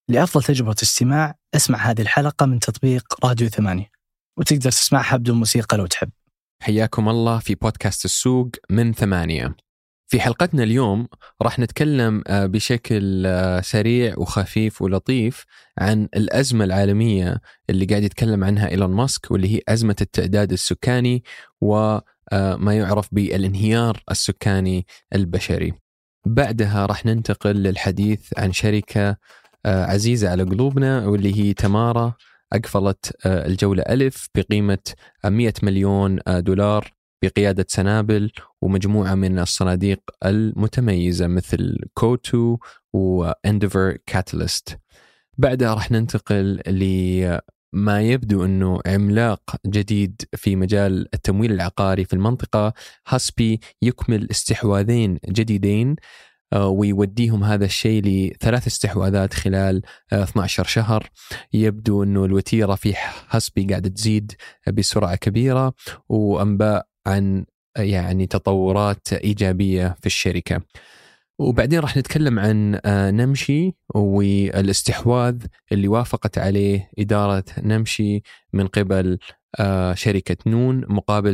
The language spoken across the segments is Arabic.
لأفضل تجربة استماع اسمع هذه الحلقة من تطبيق راديو 8، وتقدر تسمعها بدون موسيقى لو تحب. حياكم الله في بودكاست السوق من 8. في حلقتنا اليوم راح نتكلم بشكل سريع وخفيف ولطيف عن الأزمة العالمية اللي قاعد يتكلم عنها إيلون ماسك، واللي هي أزمة التعداد السكاني وما يعرف بالانهيار السكاني البشري. بعدها راح ننتقل للحديث عن شركة عزيزة على قلوبنا، واللي هي تمارا. أقفلت الجولة ألف بقيمة 100 مليون دولار بقيادة سنابل ومجموعة من الصناديق المتميزة مثل كوتو وإنديفر كاتاليست. بعدها راح ننتقل لما يبدو أنه عملاق جديد في مجال التمويل العقاري في المنطقة، هاسبي، يكمل استحواذين جديدين ويوديهم هذا الشيء ل3 استحواذات خلال 12 شهر. يبدو أنه الوتيرة في هاسبي قاعدة تزيد بسرعة كبيرة، وأنباء عن يعني تطورات إيجابية في الشركة. وبعدين راح نتكلم عن نمشي والاستحواذ اللي وافقت عليه إدارة نمشي من قبل شركة نون مقابل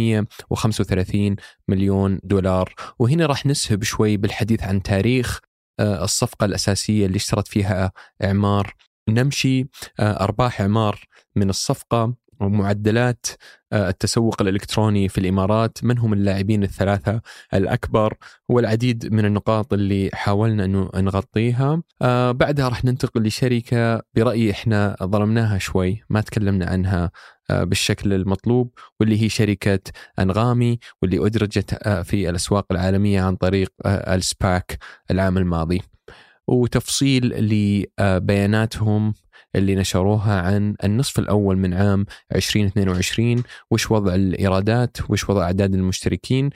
335 مليون دولار. وهنا راح نسهب شوي بالحديث عن تاريخ الصفقة الأساسية اللي اشترت فيها إعمار نمشي، أرباح إعمار من الصفقة، ومعدلات التسوق الإلكتروني في الإمارات، من هم اللاعبين ال3 الأكبر، والعديد من النقاط اللي حاولنا أنه نغطيها. بعدها راح ننتقل لشركة برأيي إحنا ظلمناها شوي، ما تكلمنا عنها بالشكل المطلوب، واللي هي شركة أنغامي، واللي أدرجت في الأسواق العالمية عن طريق السباك العام الماضي، وتفصيل لبياناتهم اللي نشروها عن النصف الأول من عام 2022، وش وضع الإيرادات، وش وضع أعداد المشتركين،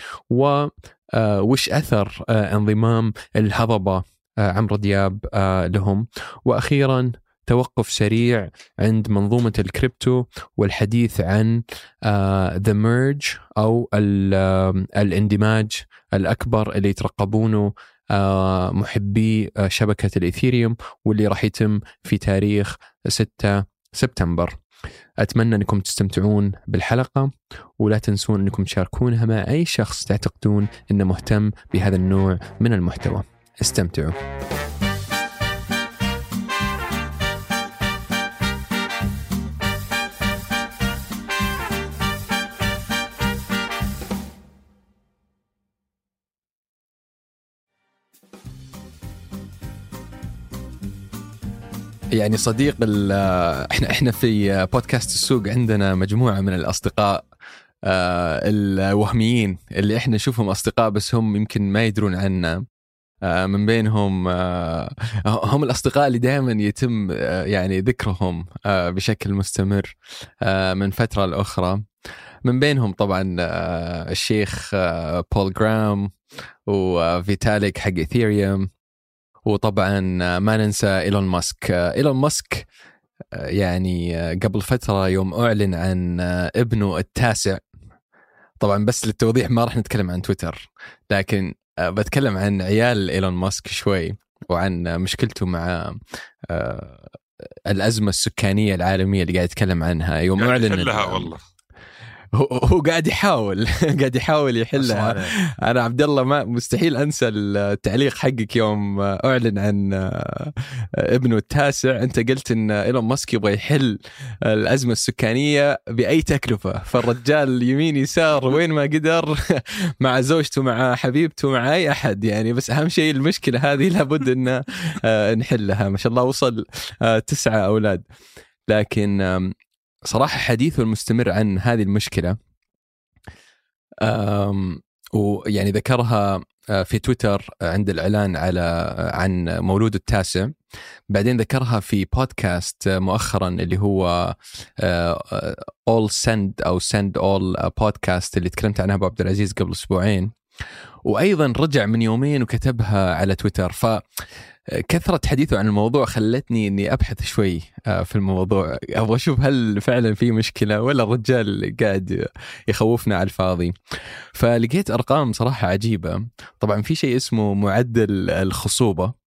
وش أثر انضمام الهضبة عمرو دياب لهم. وأخيرا توقف سريع عند منظومة الكريبتو والحديث عن the merge أو الاندماج الأكبر اللي يترقبونه محبي شبكة الإيثيريوم، واللي راح يتم في تاريخ 6 سبتمبر. أتمنى أنكم تستمتعون بالحلقة، ولا تنسون أنكم تشاركونها مع أي شخص تعتقدون أنه مهتم بهذا النوع من المحتوى. استمتعوا. يعني صديق احنا في بودكاست السوق عندنا مجموعة من الأصدقاء الوهميين اللي احنا نشوفهم أصدقاء بس هم يمكن ما يدرون عنا. من بينهم هم الأصدقاء اللي دائما يتم يعني ذكرهم بشكل مستمر من فترة لأخرى. من بينهم طبعا الشيخ بول جرام وفيتاليك حق إيثيريوم، وطبعا ما ننسى إيلون ماسك. إيلون ماسك يعني قبل فترة يوم أعلن عن ابنه التاسع، طبعا بس للتوضيح ما راح نتكلم عن تويتر، لكن بتكلم عن عيال إيلون ماسك شوي، وعن مشكلته مع الأزمة السكانية العالمية اللي قاعد يتكلم عنها. يوم أعلن والله هو قاعد يحاول يحلها. أنا عبد الله ما مستحيل أنسى التعليق حقك يوم أعلن عن ابنه التاسع. أنت قلت إن إيلون ماسك يبغى يحل الأزمة السكانية بأي تكلفة، فالرجال يمين يسار وين ما قدر مع زوجته مع حبيبته مع أي أحد يعني، بس أهم شيء المشكلة هذه لابد إن نحلها. ما شاء الله وصل 9 أولاد. لكن صراحة حديثه المستمر عن هذه المشكلة، ويعني ذكرها في تويتر عند الإعلان عن مولود التاسع، بعدين ذكرها في بودكاست مؤخرا اللي هو All Send أو Send All بودكاست اللي تكلمت عنها أبو عبد العزيز قبل أسبوعين، وأيضا رجع من يومين وكتبها على تويتر. فكثرة حديثه عن الموضوع خلتني أني أبحث شوي في الموضوع، أبغى أشوف هل فعلا في مشكلة ولا الرجال قاعد يخوفنا على الفاضي. فلقيت أرقام صراحة عجيبة. طبعا في شيء اسمه معدل الخصوبة،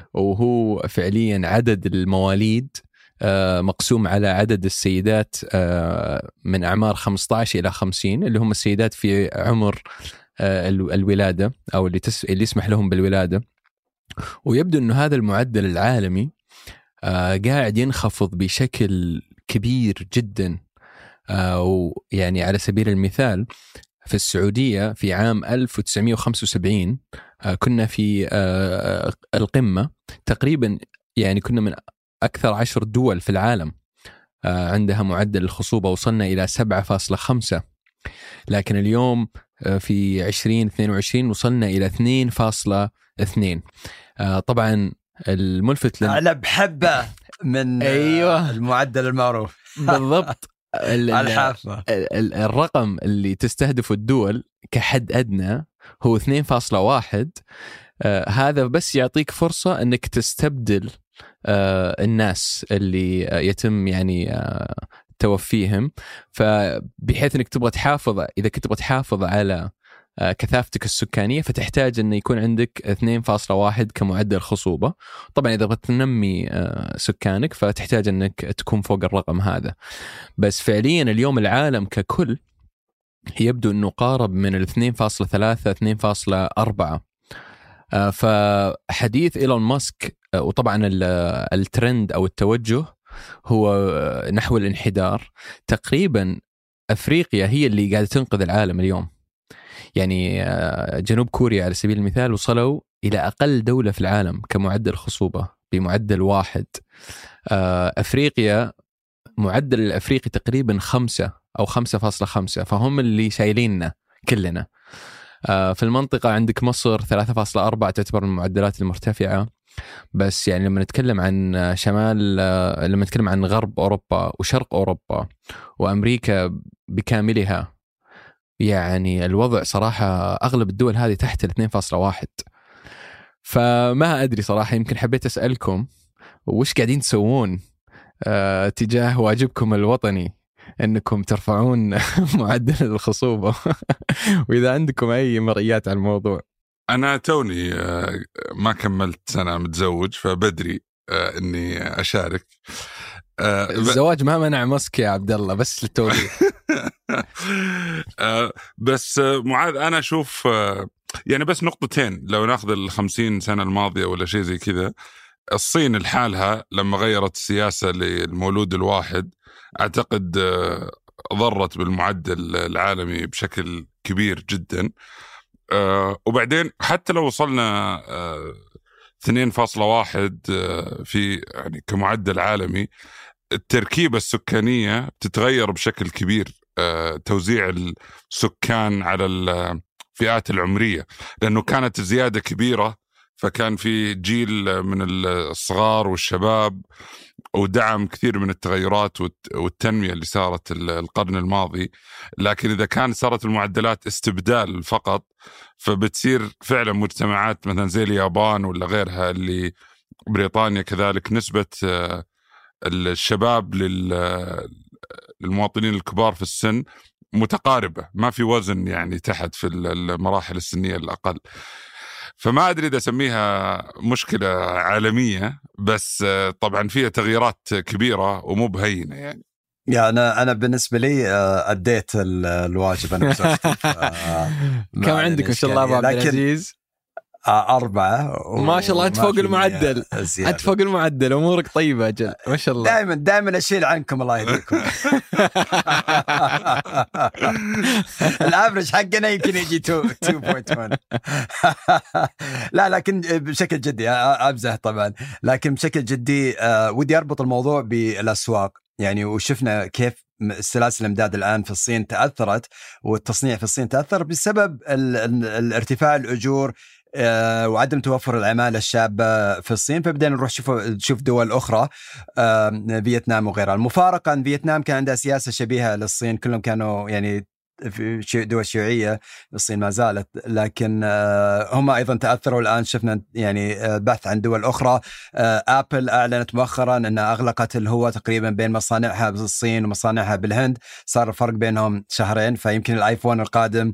وهو فعليا عدد المواليد مقسوم على عدد السيدات من أعمار 15 إلى 50 اللي هم السيدات في عمر الولادة أو اللي يسمح لهم بالولادة. ويبدو أنه هذا المعدل العالمي قاعد ينخفض بشكل كبير جدا. ويعني على سبيل المثال في السعودية في عام 1975 كنا في القمة تقريبا، يعني كنا من أكثر 10 دول في العالم عندها معدل الخصوبة، وصلنا إلى 7.5. لكن اليوم في 2022 وصلنا إلى 2.2. طبعا الملفت على بحبة من أيوة المعدل المعروف بالضبط. الحافة الرقم اللي تستهدف الدول كحد أدنى هو 2.1. هذا بس يعطيك فرصة أنك تستبدل الناس اللي يتم يعني توفيهم، فبحيث أنك تبغى تحافظ، إذا كنت تبغى تحافظ على كثافتك السكانية فتحتاج أن يكون عندك 2.1 كمعدل خصوبة. طبعا إذا بغيت تنمي سكانك فتحتاج أنك تكون فوق الرقم هذا. بس فعليا اليوم العالم ككل يبدو أنه قارب من 2.3 2.4. فحديث إيلون ماسك وطبعا الترند أو التوجه هو نحو الانحدار. تقريبا أفريقيا هي اللي قاعدة تنقذ العالم اليوم. يعني جنوب كوريا على سبيل المثال وصلوا إلى أقل دولة في العالم كمعدل خصوبة بمعدل 1. أفريقيا معدل الأفريقي تقريبا 5 أو 5.5، فهم اللي شايليننا كلنا. في المنطقة عندك مصر 3.4 تعتبر من المعدلات المرتفعة. بس يعني لما نتكلم عن شمال، لما نتكلم عن غرب أوروبا وشرق أوروبا وأمريكا بكاملها، يعني الوضع صراحة أغلب الدول هذه تحت 2.1. فما أدري صراحة، يمكن حبيت أسألكم وش قاعدين تسوون تجاه واجبكم الوطني أنكم ترفعون معدل الخصوبة وإذا عندكم أي مرئيات على الموضوع. أنا توني ما كملت سنة متزوج، فبدري أني أشارك. الزواج ما منع مسك يا عبد الله، بس للتوضيح. بس معاذ أنا أشوف يعني بس نقطتين. لو ناخذ 50 سنة الماضية ولا شيء زي كذا، الصين الحالها لما غيرت السياسة للمولود الواحد أعتقد ضرت بالمعدل العالمي بشكل كبير جدا. وبعدين حتى لو وصلنا 2.1 في يعني كمعدل عالمي، التركيبة السكانية تتغير بشكل كبير. توزيع السكان على الفئات العمرية، لأنه كانت زيادة كبيرة، فكان في جيل من الصغار والشباب ودعم كثير من التغيرات والتنمية اللي صارت القرن الماضي. لكن إذا كان صارت المعدلات استبدال فقط، فبتصير فعلا مجتمعات مثلا زي اليابان ولا غيرها، اللي بريطانيا كذلك نسبة الشباب للمواطنين الكبار في السن متقاربة، ما في وزن يعني تحت في المراحل السنية الأقل. فما أدري إذا أسميها مشكلة عالمية، بس طبعا فيها تغييرات كبيرة ومو بهينة يعني. أنا بالنسبة لي أديت الواجب أنا بزوجتي. كم عندك إن شاء الله أبو عبد العزيز؟ 4. ما شاء الله أنت فوق المعدل، أنت فوق المعدل، أمورك طيبة أجل ما شاء الله. دائما أشيل عنكم الله يهديكم. الأفرج حقنا يمكن يجي 2.1. لا لكن بشكل جدي أبزح طبعا، لكن بشكل جدي ودي أربط الموضوع بالأسواق. يعني وشفنا كيف سلاسل الامداد الآن في الصين تأثرت، والتصنيع في الصين تأثر بسبب الارتفاع الأجور وعدم توفر العمالة الشابة في الصين. فبدأنا نروح نشوف دول أخرى، فيتنام وغيرها. المفارقة أن فيتنام كان عندها سياسة شبيهة للصين، كلهم كانوا يعني في دول شيوعية، الصين ما زالت، لكن هم أيضا تأثروا. الآن شفنا يعني بحث عن دول أخرى. آبل أعلنت مؤخرا أنها أغلقت الهوة تقريبا بين مصانعها بالصين ومصانعها بالهند، صار الفرق بينهم شهرين، فيمكن الآيفون القادم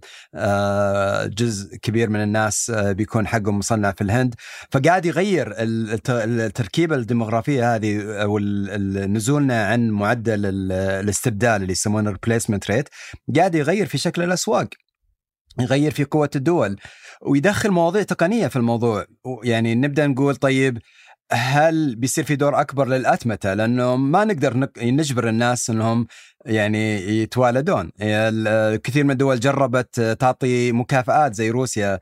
جزء كبير من الناس بيكون حقهم مصنع في الهند. فقاعد يغير التركيبة الديموغرافية هذه نزولنا عن معدل الاستبدال اللي يسمونه replacement rate، قاعد يغير في شكل الأسواق، يغير في قوة الدول، ويدخل مواضيع تقنية في الموضوع. يعني نبدأ نقول طيب هل بيصير في دور أكبر للأتمتة؟ لأنه ما نقدر نجبر الناس أنهم يعني يتوالدون. كثير من الدول جربت تعطي مكافآت زي روسيا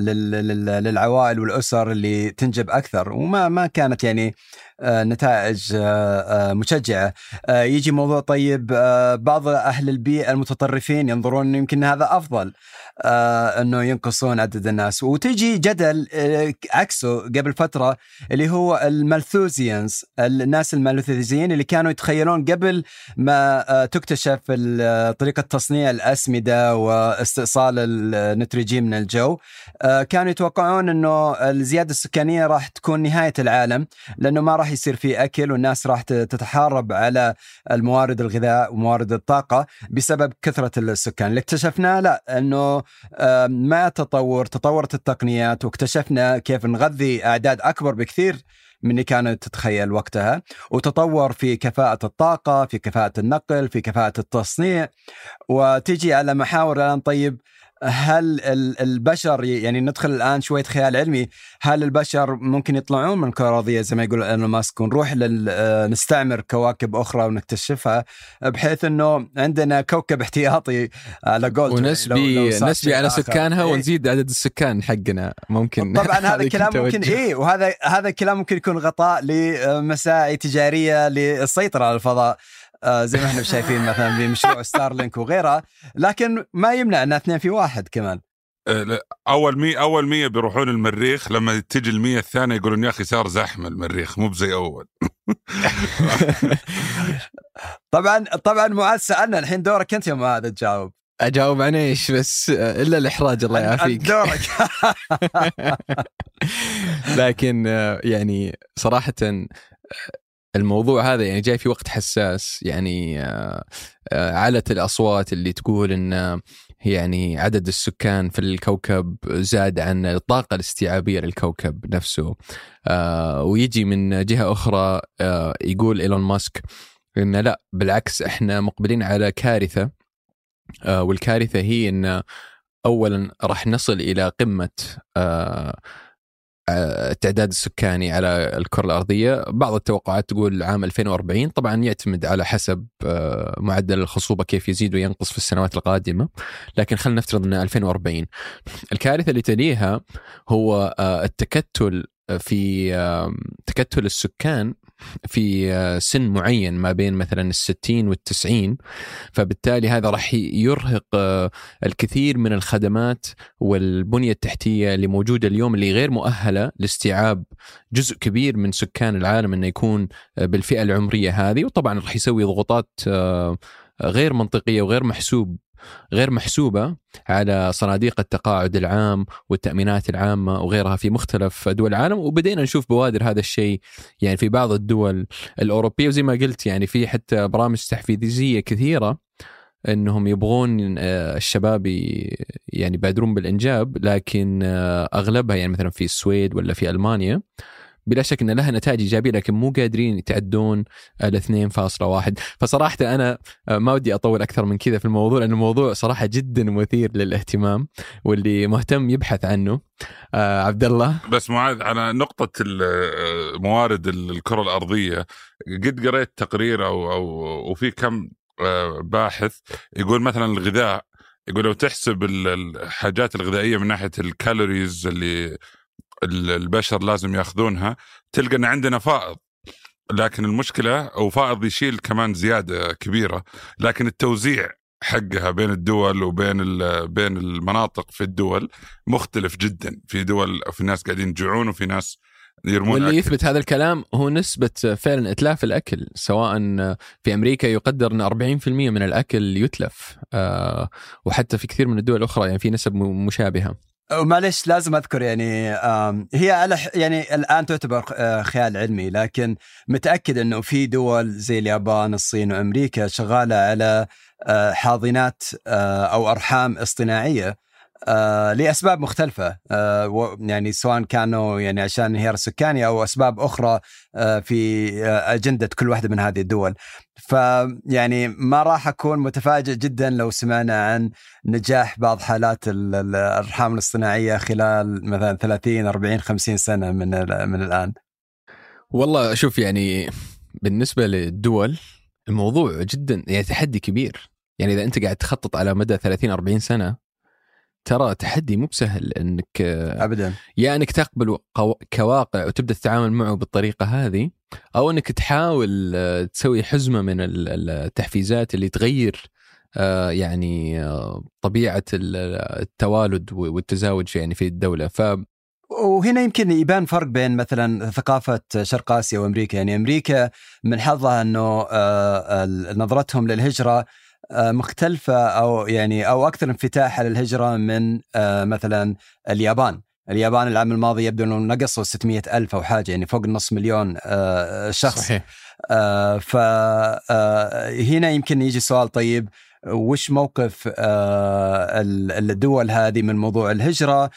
للعوائل والأسر اللي تنجب أكثر، وما كانت يعني نتائج مشجعة. يجي موضوع طيب بعض أهل البيئة المتطرفين ينظرون يمكن هذا أفضل أنه ينقصون عدد الناس، وتجي جدل عكسه قبل فترة اللي هو المالثوزيانز، الناس المالثوزيين اللي كانوا يتخيلون قبل ما تكتشف طريقة تصنيع الأسمدة واستئصال النيتروجين من الجو، كانوا يتوقعون أنه الزيادة السكانية راح تكون نهاية العالم، لأنه ما راح يصير فيه أكل والناس راح تتحارب على الموارد الغذاء وموارد الطاقة بسبب كثرة السكان. اللي اكتشفنا لا، أنه مع تطورت التقنيات، واكتشفنا كيف نغذي أعداد أكبر بكثير من اللي كانت تتخيل وقتها، وتطور في كفاءة الطاقة، في كفاءة النقل، في كفاءة التصنيع. وتيجي على محاور الآن طيب هل البشر، يعني ندخل الآن شوية خيال علمي، هل البشر ممكن يطلعون من الكرة الأرضية زي ما يقول إيلون ماسك ونروح نستعمر كواكب أخرى ونكتشفها، بحيث أنه عندنا كوكب احتياطي على قول ونسبي على سكانها ونزيد عدد السكان حقنا ممكن. طبعا هذا الكلام ممكن وهذا الكلام ممكن يكون غطاء لمساعي تجارية للسيطرة على الفضاء، زي ما احنا شايفين مثلا بمشروع ستارلينك وغيرها، لكن ما يمنع أن 2 في 1 كمان. أول 100 بيروحون المريخ، لما تيجي 100 الثانية يقولون يا أخي صار زحمة المريخ مو بزي أول. طبعا معاذ سألنا الحين دورك أنت يا معاذ تجاوب. أجاوب عن إيش بس إلا الإحراج الله يعافيك. دورك. لكن يعني صراحة الموضوع هذا يعني جاي في وقت حساس، يعني علت الأصوات اللي تقول إن يعني عدد السكان في الكوكب زاد عن الطاقة الاستيعابية للكوكب نفسه. ويجي من جهة أخرى يقول إيلون ماسك إن لا بالعكس إحنا مقبلين على كارثة، والكارثة هي إن أولا راح نصل إلى قمة التعداد السكاني على الكرة الأرضية. بعض التوقعات تقول عام 2040، طبعا يعتمد على حسب معدل الخصوبة كيف يزيد وينقص في السنوات القادمة، لكن خلينا نفترض أن 2040. الكارثة اللي تليها هو التكتل في تكتل السكان في سن معين ما بين مثلا 60 و90، فبالتالي هذا راح يرهق الكثير من الخدمات والبنية التحتية اللي موجودة اليوم، اللي غير مؤهلة لاستيعاب جزء كبير من سكان العالم انه يكون بالفئة العمرية هذه. وطبعا راح يسوي ضغوطات غير منطقية وغير محسوبة على صناديق التقاعد العام والتأمينات العامة وغيرها في مختلف دول العالم. وبدينا نشوف بوادر هذا الشيء يعني في بعض الدول الأوروبية، وزي ما قلت يعني في حتى برامج تحفيزية كثيرة أنهم يبغون الشباب يعني يبادرون بالإنجاب، لكن أغلبها يعني مثلا في السويد ولا في ألمانيا بلا شك أن لها نتائج إيجابية، لكن مو قادرين يتعدون 2.1. فصراحة أنا ما ودي أطول أكثر من كذا في الموضوع، لأن الموضوع صراحة جدا مثير للاهتمام واللي مهتم يبحث عنه. عبد الله بس معاذ على نقطة موارد الكرة الأرضية، قد قريت تقرير أو في كم باحث يقول مثلا الغذاء، يقول لو تحسب الحاجات الغذائية من ناحية الكالوريز اللي البشر لازم ياخذونها، تلقى ان عندنا فائض. لكن المشكلة او فائض يشيل كمان زيادة كبيرة، لكن التوزيع حقها بين الدول بين المناطق في الدول مختلف جدا. في دول في ناس قاعدين يجوعون وفي ناس يرمون واللي يثبت هذا الكلام هو نسبة فعلا إتلاف الأكل، سواء في أمريكا يقدر أن 40% من الأكل يتلف، وحتى في كثير من الدول الأخرى يعني في نسب مشابهة. ومعلش لازم أذكر يعني هي على يعني الآن تعتبر خيال علمي، لكن متأكد أنه في دول زي اليابان الصين وأمريكا شغالة على حاضنات أو أرحام اصطناعية لأسباب مختلفة، يعني سواء كانوا يعني عشان انهيار السكاني أو أسباب أخرى في أجندة كل واحدة من هذه الدول. فيعني ما راح أكون متفاجئ جدا لو سمعنا عن نجاح بعض حالات الأرحام الاصطناعية خلال مثلا 30 40 50 سنة من الآن. والله شوف، يعني بالنسبة للدول الموضوع جدا يعني تحدي كبير. يعني إذا أنت قاعد تخطط على مدى 30-40 سنة ترى تحدي مو بسهل انك ابدا يا انك تقبل كواقع وتبدا تتعامل معه بالطريقه هذه، او انك تحاول تسوي حزمه من التحفيزات اللي تغير يعني طبيعه التوالد والتزاوج يعني في الدوله. وهنا يمكن يبان فرق بين مثلا ثقافة شرق آسيا وأمريكا. يعني أمريكا من حظها أنه نظرتهم للهجرة مختلفة أو يعني أو أكثر انفتاح على الهجرة من مثلا اليابان. العام الماضي يبدو أنه نقصوا 600,000 أو حاجة، يعني فوق 500,000 شخص. صحيح. فهنا يمكن يجي سؤال، طيب وش موقف الدول هذه من موضوع الهجرة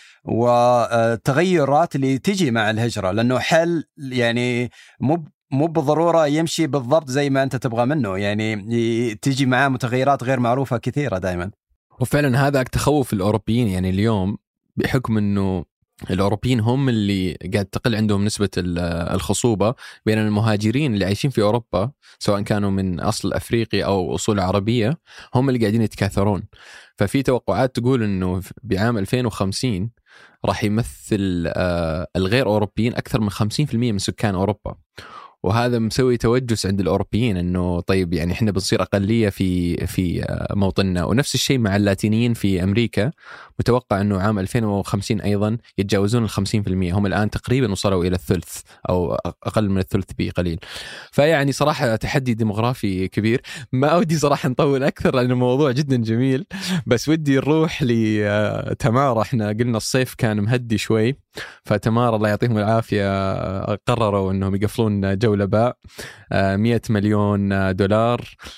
والتغيرات اللي تجي مع الهجرة؟ لأنه حل يعني مو بالضرورة يمشي بالضبط زي ما أنت تبغى منه، يعني تيجي معاه متغيرات غير معروفة كثيرة دائما. وفعلا هذا تخوف الأوروبيين يعني اليوم، بحكم أنه الأوروبيين هم اللي قاعد تقل عندهم نسبة الخصوبة، بين المهاجرين اللي عايشين في أوروبا سواء كانوا من أصل أفريقي أو أصول عربية هم اللي قاعدين يتكاثرون. ففي توقعات تقول أنه بعام 2050 راح يمثل الغير أوروبيين أكثر من 50% من سكان أوروبا. وهذا مسوي توجس عند الأوروبيين أنه طيب يعني إحنا بنصير أقلية في موطننا. ونفس الشيء مع اللاتينيين في أمريكا، متوقع أنه عام 2050 أيضا يتجاوزون 50%. هم الآن تقريبا وصلوا إلى الثلث أو أقل من الثلث بقليل. فيعني صراحة تحدي ديموغرافي كبير. ما أودي صراحة نطول أكثر لأن الموضوع جدا جميل، بس ودي نروح لتمارا. إحنا قلنا الصيف كان مهدي شوي، فتمارا الله يعطيهم العافية قرروا أنهم يقفلون جولة باء 100 مليون دولار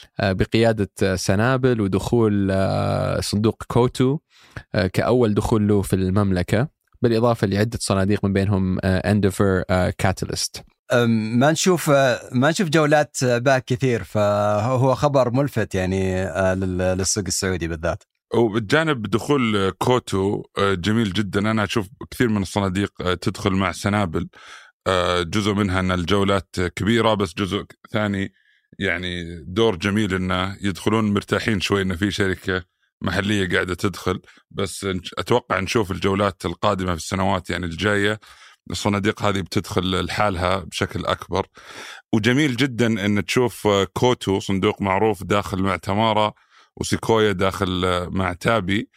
بقيادة سنابل ودخول صندوق كوتو كأول دخول له في المملكة، بالإضافة لعدة صناديق من بينهم Endeavour Catalyst. ما نشوف جولات باء كثير، فهو خبر ملفت يعني للسوق السعودي بالذات. وبالجانب دخول كوتو جميل جدا. أنا أشوف كثير من الصناديق تدخل مع سنابل، جزء منها أن الجولات كبيرة، بس جزء ثاني يعني دور جميل أنه يدخلون مرتاحين شوي أن في شركة محلية قاعدة تدخل. بس أتوقع نشوف الجولات القادمة في السنوات يعني الجاية الصناديق هذه بتدخل لحالها بشكل أكبر. وجميل جدا أن تشوف كوتو صندوق معروف داخل مع تمارا، وسيكويا داخل مع تابي.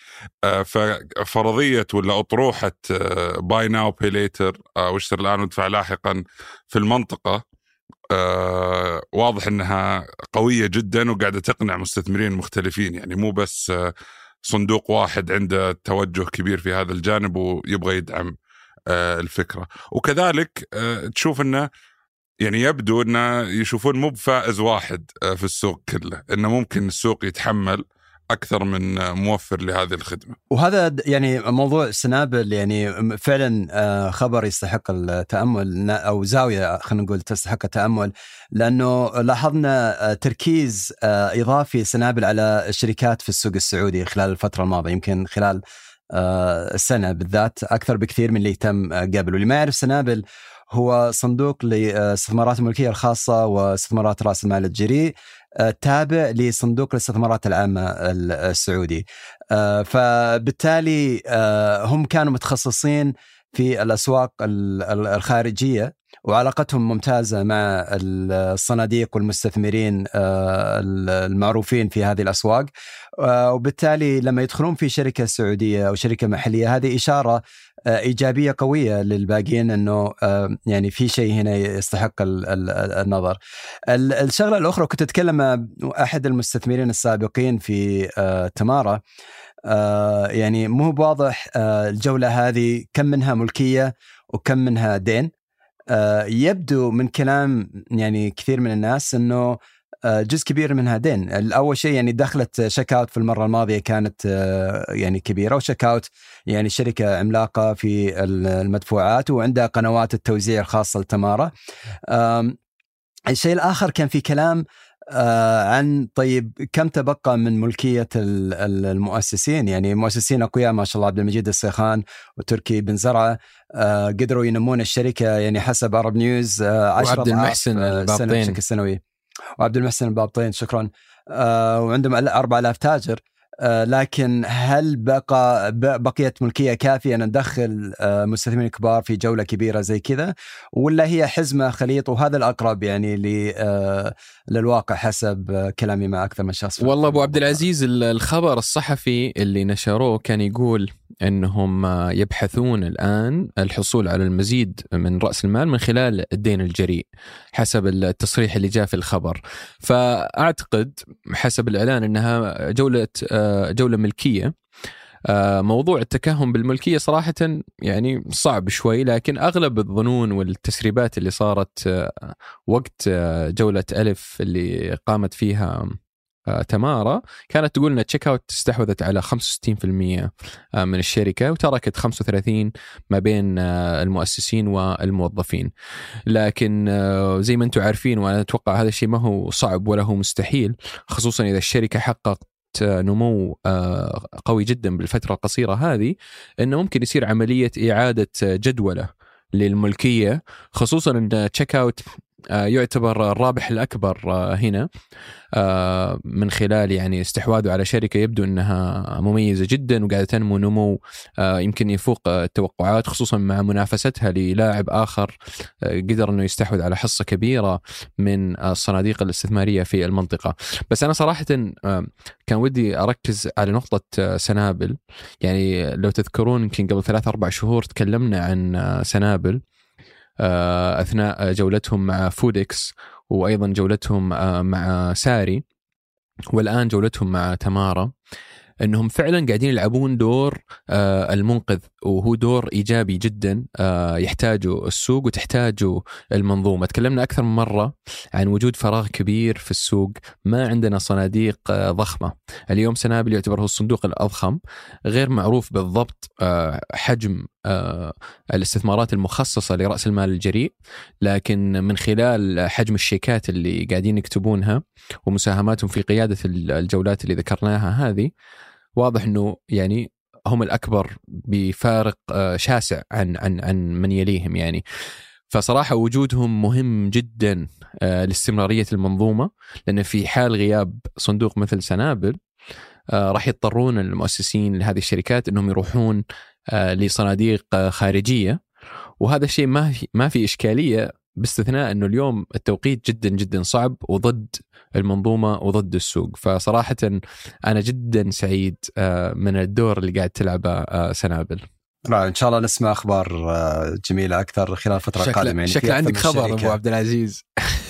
ففرضية ولا أطروحة باي ناو باي ليتر واشتر الآن وادفع لاحقا في المنطقة واضح أنها قوية جدا وقاعدة تقنع مستثمرين مختلفين. يعني مو بس صندوق واحد عنده توجه كبير في هذا الجانب ويبغى يدعم الفكرة. وكذلك تشوف أنه يعني يبدو أنه يشوفون مو بفائز واحد في السوق كله، أنه ممكن السوق يتحمل أكثر من موفر لهذه الخدمة. وهذا يعني موضوع سنابل يعني فعلا خبر يستحق التأمل، أو زاوية خلينا نقول تستحق التأمل، لأنه لاحظنا تركيز إضافي سنابل على الشركات في السوق السعودي خلال الفترة الماضية، يمكن خلال السنة بالذات أكثر بكثير من اللي تم قبل. واللي ما يعرف سنابل هو صندوق لاستثمارات الملكية الخاصة واستثمارات رأس المال الجريء تابع لصندوق الاستثمارات العامة السعودي. فبالتالي هم كانوا متخصصين في الأسواق الخارجية، وعلاقتهم ممتازة مع الصناديق والمستثمرين المعروفين في هذه الأسواق، وبالتالي لما يدخلون في شركة سعودية أو شركة محلية هذه إشارة إيجابية قوية للباقيين أنه يعني في شيء هنا يستحق النظر. الشغلة الأخرى كنت أتكلم مع أحد المستثمرين السابقين في تمارا، يعني مو واضح الجولة هذه كم منها ملكية وكم منها دين. يبدو من كلام يعني كثير من الناس أنه جزء كبير منها دين. الأول شيء يعني دخلت شيكاوت في المرة الماضية كانت يعني كبيرة، وشيكاوت يعني شركة عملاقة في المدفوعات وعندها قنوات التوزيع الخاصة لتمارا. الشيء الآخر كان في كلام عن طيب كم تبقى من ملكية المؤسسين، يعني مؤسسين أقوياء ما شاء الله، عبد المجيد الصيخان وتركي بن زرعة قدروا ينمون الشركة يعني حسب عرب نيوز 10 وعبد المحسن البابطين بشكل سنوي، وعبد المحسن البابطين شكرا، وعندهم 4000 تاجر. لكن هل بقيت ملكية كافية أن ندخل مستثمرين كبار في جولة كبيرة زي كذا، ولا هي حزمة خليط؟ وهذا الأقرب يعني للواقع حسب كلامي مع أكثر من شخص. والله أبو عبد العزيز، الخبر الصحفي اللي نشروه كان يقول أنهم يبحثون الآن الحصول على المزيد من رأس المال من خلال الدين الجريء حسب التصريح اللي جاء في الخبر. فأعتقد حسب الإعلان أنها جولة ملكية. موضوع التكهن بالملكية صراحة يعني صعب شوي، لكن أغلب الظنون والتسريبات اللي صارت وقت جولة ألف اللي قامت فيها تمارا كانت تقول أن تشيك أوت استحوذت على 65% من الشركة وتركت 35% ما بين المؤسسين والموظفين. لكن زي ما أنتم عارفين، وأنا أتوقع هذا الشيء ما هو صعب ولا هو مستحيل، خصوصا إذا الشركة حققت نمو قوي جدا بالفترة القصيرة هذه، أنه ممكن يصير عملية إعادة جدولة للملكية، خصوصا أن تشيك أوت يعتبر الرابح الأكبر هنا من خلال يعني استحواذه على شركة يبدو أنها مميزة جدا وقاعدة تنمو نمو يمكن يفوق التوقعات، خصوصا مع منافستها للاعب آخر قدر أنه يستحوذ على حصة كبيرة من الصناديق الاستثمارية في المنطقة. بس أنا صراحة كان ودي أركز على نقطة سنابل. يعني لو تذكرون يمكن قبل 3-4 شهور تكلمنا عن سنابل أثناء جولتهم مع فودكس، وأيضا جولتهم مع ساري، والآن جولتهم مع تمارا، أنهم فعلا قاعدين يلعبون دور المنقذ، وهو دور إيجابي جدا يحتاجه السوق وتحتاجه المنظومة. تكلمنا أكثر من مرة عن وجود فراغ كبير في السوق، ما عندنا صناديق ضخمة. اليوم سنابل يعتبر هو الصندوق الأضخم، غير معروف بالضبط حجم الاستثمارات المخصصة لرأس المال الجريء، لكن من خلال حجم الشيكات اللي قاعدين يكتبونها ومساهماتهم في قيادة الجولات اللي ذكرناها هذه، واضح أنه يعني هم الأكبر بفارق شاسع عن من يليهم يعني. فصراحة وجودهم مهم جدا لاستمرارية المنظومة، لأن في حال غياب صندوق مثل سنابل راح يضطرون المؤسسين لهذه الشركات أنهم يروحون لصناديق خارجية، وهذا الشيء ما في إشكالية، باستثناء أنه اليوم التوقيت جدا جدا صعب وضد المنظومة وضد السوق. فصراحة أنا جدا سعيد من الدور اللي قاعد تلعبه سنابل. إن شاء الله نسمع أخبار جميلة أكثر خلال الفترة القادمة. يعني شكل عندك خبر أبو عبد العزيز.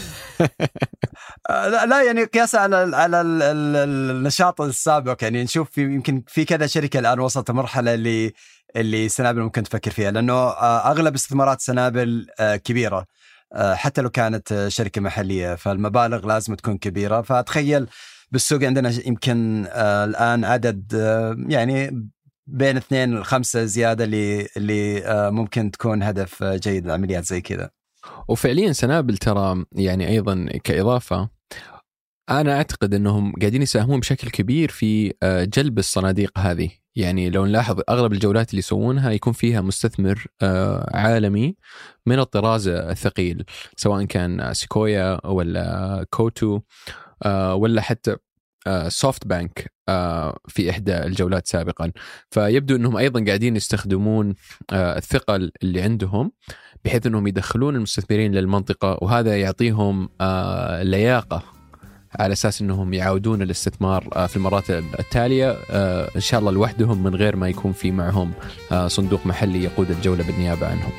لا يعني قياسا على النشاط السابق، يعني نشوف يمكن في كذا شركة الآن وصلت مرحلة اللي سنابل ممكن تفكر فيها، لأنه أغلب استثمارات سنابل كبيرة حتى لو كانت شركة محلية، فالمبالغ لازم تكون كبيرة. فأتخيل بالسوق عندنا يمكن الآن عدد يعني بين 2 ل5 زيادة اللي ممكن تكون هدف جيد لعمليات زي كذا. وفعليا سنابل ترى يعني أيضا كإضافة، أنا أعتقد أنهم قاعدين يساهمون بشكل كبير في جلب الصناديق هذه. يعني لو نلاحظ أغلب الجولات اللي يسوونها يكون فيها مستثمر عالمي من الطراز الثقيل، سواء كان سيكويا ولا كوتو ولا حتى سوفت بانك في إحدى الجولات سابقا. فيبدو أنهم أيضا قاعدين يستخدمون الثقل اللي عندهم بحيث أنهم يدخلون المستثمرين للمنطقة، وهذا يعطيهم لياقة على أساس أنهم يعودون الاستثمار في المرات التالية إن شاء الله لوحدهم، من غير ما يكون في معهم صندوق محلي يقود الجولة بالنيابة عنهم.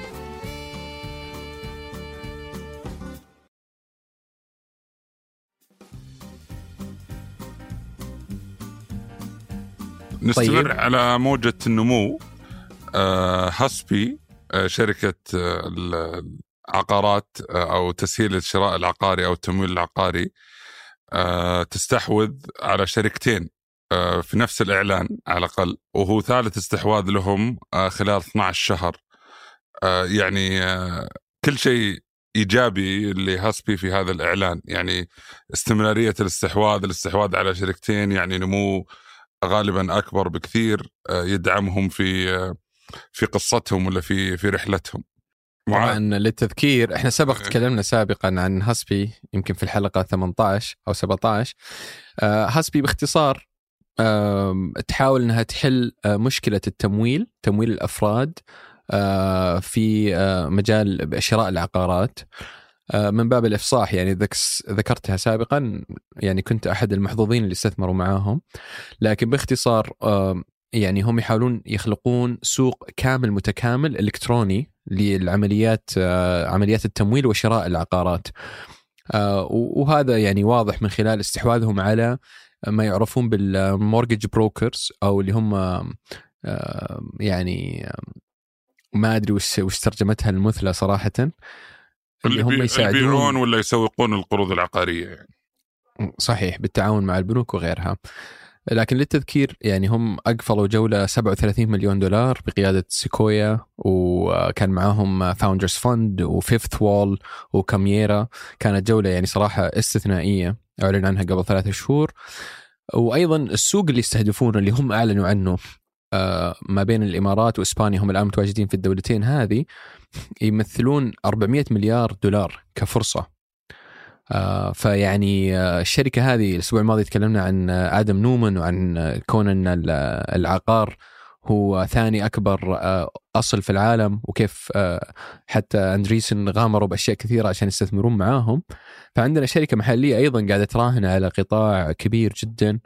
نستمر طيب. على موجة النمو. هاسبي شركة العقارات أو تسهيل الشراء العقاري أو التمويل العقاري تستحوذ على شركتين في نفس الإعلان على الأقل، وهو ثالث استحواذ لهم خلال 12 شهر. يعني كل شيء إيجابي لهاسبي في هذا الإعلان، يعني استمرارية الاستحواذ على شركتين، يعني نمو غالبا أكبر بكثير يدعمهم في قصتهم ولا في رحلتهم. طبعا للتذكير احنا تكلمنا سابقا عن هاسبي يمكن في الحلقة 18 أو 17. هاسبي باختصار تحاول أنها تحل مشكلة تمويل الأفراد في مجال شراء العقارات من باب الإفصاح. يعني ذكرتها سابقا، يعني كنت أحد المحظوظين اللي استثمروا معاهم، لكن باختصار يعني هم يحاولون يخلقون سوق كامل متكامل إلكتروني للعمليات عمليات التمويل وشراء العقارات. وهذا يعني واضح من خلال استحواذهم على ما يعرفون بالمورجج بروكرز، أو اللي هم يعني ما أدري وش ترجمتها المثلى صراحة، اللي هم يبيعون ولا يسوقون القروض العقارية يعني. صحيح، بالتعاون مع البنوك وغيرها. لكن للتذكير يعني هم أقفلوا جولة 37 مليون دولار بقيادة سيكويا، وكان معاهم فاوندرز فند وفيفث وول وكاميرا. كانت جولة يعني صراحة استثنائية أعلن عنها قبل 3 شهور. وأيضا السوق اللي يستهدفون اللي هم أعلنوا عنه ما بين الإمارات وإسبانيا، هم الآن متواجدين في الدولتين هذه، يمثلون 400 مليار دولار كفرصة. فيعني الشركة هذه الأسبوع الماضي تكلمنا عن آدم نومان وعن كون أن العقار هو ثاني أكبر أصل في العالم، وكيف حتى أندريسن غامروا بأشياء كثيرة عشان يستثمرون معاهم. فعندنا شركة محلية أيضا قاعدة تراهن على قطاع كبير جدا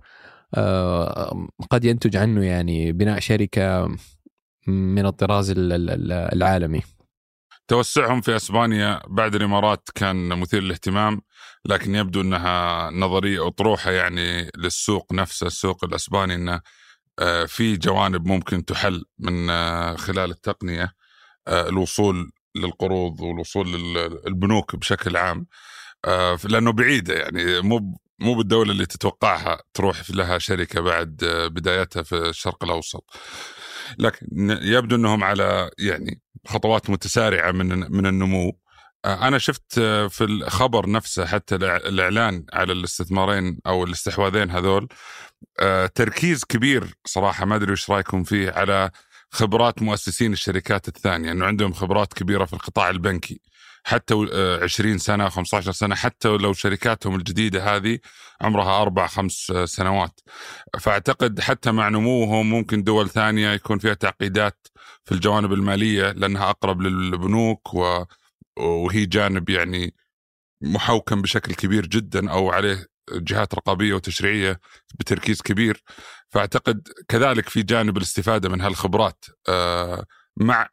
قد ينتج عنه يعني بناء شركة من الطراز العالمي. توسعهم في أسبانيا بعد الإمارات كان مثير للاهتمام، لكن يبدو أنها نظرية أطروحة يعني للسوق نفسه، السوق الأسباني، أنه في جوانب ممكن تحل من خلال التقنية، الوصول للقروض والوصول للبنوك بشكل عام، لأنه بعيدة يعني مو بالدولة اللي تتوقعها تروح لها شركة بعد بدايتها في الشرق الأوسط. لكن يبدو أنهم على يعني خطوات متسارعة من النمو. أنا شفت في الخبر نفسه حتى الإعلان على الاستثمارين أو الاستحواذين هذول تركيز كبير صراحة، ما أدري وش رأيكم فيه، على خبرات مؤسسين الشركات الثانية، أنه عندهم خبرات كبيرة في القطاع البنكي حتى 20 سنة 15 سنة، حتى لو شركاتهم الجديدة هذه عمرها 4-5 سنوات. فأعتقد حتى مع نموهم ممكن دول ثانية يكون فيها تعقيدات في الجوانب المالية لأنها أقرب للبنوك، وهي جانب يعني محوكم بشكل كبير جدا أو عليه جهات رقابية وتشريعية بتركيز كبير. فأعتقد كذلك في جانب الاستفادة من هالخبرات مع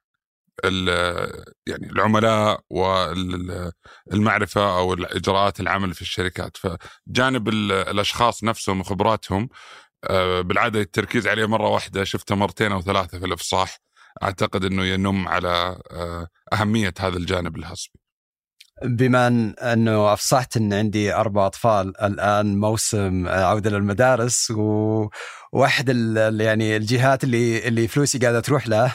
يعني العملاء والمعرفة أو الإجراءات العمل في الشركات. فجانب الأشخاص نفسهم وخبراتهم بالعادة التركيز عليه مرة واحدة، شفته 2 أو 3 في الإفصاح. أعتقد أنه ينم على أهمية هذا الجانب الهاسبي. بما أنه أفصحت أن عندي 4 أطفال الآن موسم عودة للمدارس، وواحد يعني الجهات اللي فلوسي قاعدة تروح لها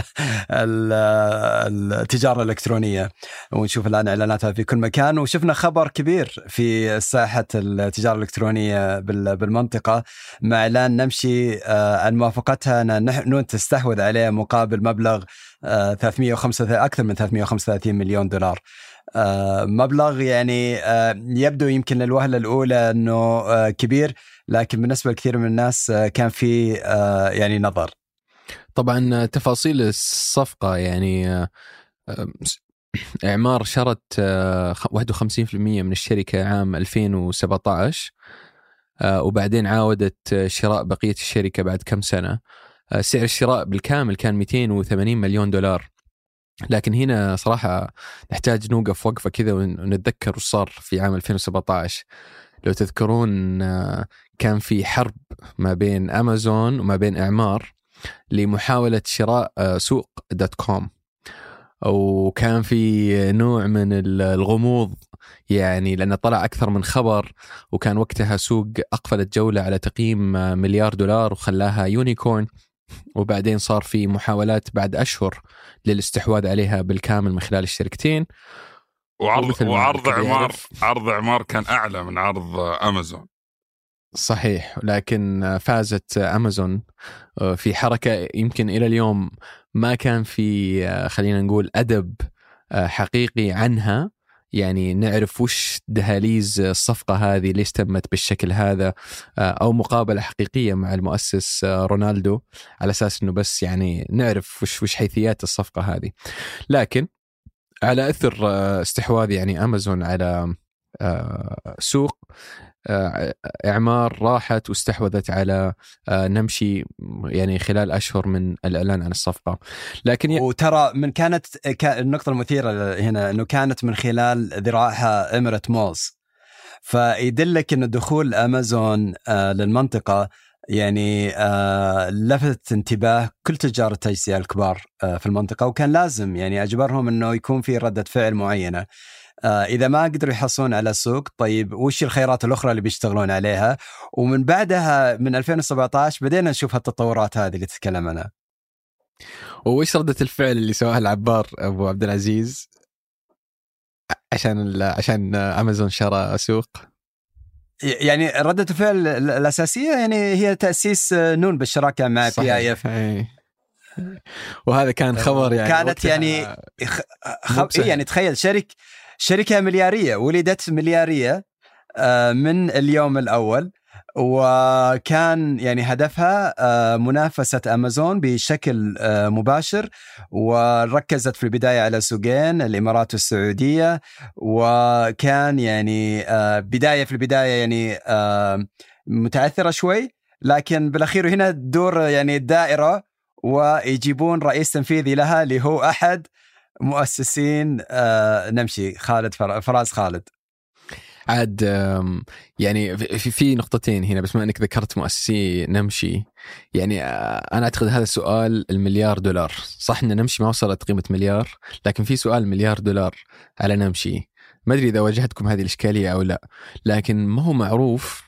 التجارة الإلكترونية، ونشوف الآن إعلاناتها في كل مكان. وشفنا خبر كبير في ساحة التجارة الإلكترونية بالمنطقة مع إعلان نمشي عن موافقتها أن نحن تستحوذ عليه مقابل مبلغ أكثر من 335 مليون دولار. مبلغ يعني يبدو يمكن للوهلة الأولى أنه كبير، لكن بالنسبة لكثير من الناس كان في يعني نظر. طبعا تفاصيل الصفقة يعني إعمار شرت 51% من الشركة عام 2017، وبعدين عاودت شراء بقية الشركة بعد كم سنة. سعر الشراء بالكامل كان 280 مليون دولار. لكن هنا صراحة نحتاج نوقف وقفة كذا ونتذكر وش صار في عام 2017. لو تذكرون كان في حرب ما بين أمازون وما بين إعمار لمحاولة شراء سوق .com، وكان في نوع من الغموض يعني، لأنه طلع أكثر من خبر، وكان وقتها سوق أقفلت جولة على تقييم $1 مليار وخلاها يونيكورن، وبعدين صار في محاولات بعد أشهر للاستحواذ عليها بالكامل من خلال الشركتين. وعرض إعمار كان أعلى من عرض أمازون. صحيح، لكن فازت أمازون في حركة يمكن إلى اليوم ما كان في خلينا نقول أدب حقيقي عنها، يعني نعرف وش دهاليز الصفقة هذه ليش تمت بالشكل هذا، أو مقابلة حقيقية مع المؤسس رونالدو على أساس أنه بس يعني نعرف وش حيثيات الصفقة هذه. لكن على أثر استحواذ يعني أمازون على سوق، إعمار راحت واستحوذت على نمشي يعني خلال أشهر من الإعلان عن الصفقة. لكن وترى من كانت النقطة المثيرة هنا أنه كانت من خلال ذراعها إميريت مولز، فيدلك أن دخول أمازون للمنطقة يعني لفت انتباه كل تجار التجزئة الكبار في المنطقة، وكان لازم يعني أجبرهم أنه يكون في ردة فعل معينة. إذا ما قدروا يحصلون على السوق، طيب وش الخيارات الأخرى اللي بيشتغلون عليها؟ ومن بعدها من 2017 بدينا نشوف هالتطورات هذه اللي تتكلم عنها. وإيش ردة الفعل اللي سواها العبار أبو عبد العزيز عشان أمازون شرى سوق؟ يعني ردة الفعل الأساسية يعني هي تأسيس نون بالشراكة مع PIF. وهذا كان خبر يعني كانت يعني يعني تخيل شركة مليارية ولدت مليارية من اليوم الأول، وكان يعني هدفها منافسة أمازون بشكل مباشر، وركزت في البداية على سوقين الإمارات والسعودية، وكان يعني في البداية يعني متأثرة شوي، لكن بالأخير هنا تدور يعني الدائرة ويجيبون رئيس تنفيذي لها اللي هو أحد مؤسسين نمشي، فراس خالد. عاد يعني في نقطتين هنا، بس ما أنك ذكرت مؤسسي نمشي، يعني أنا أعتقد هذا السؤال $1 مليار. صح إن نمشي ما وصلت قيمة مليار، لكن في سؤال $1 مليار على نمشي. ما أدري إذا واجهتكم هذه الإشكالية أو لا، لكن ما هو معروف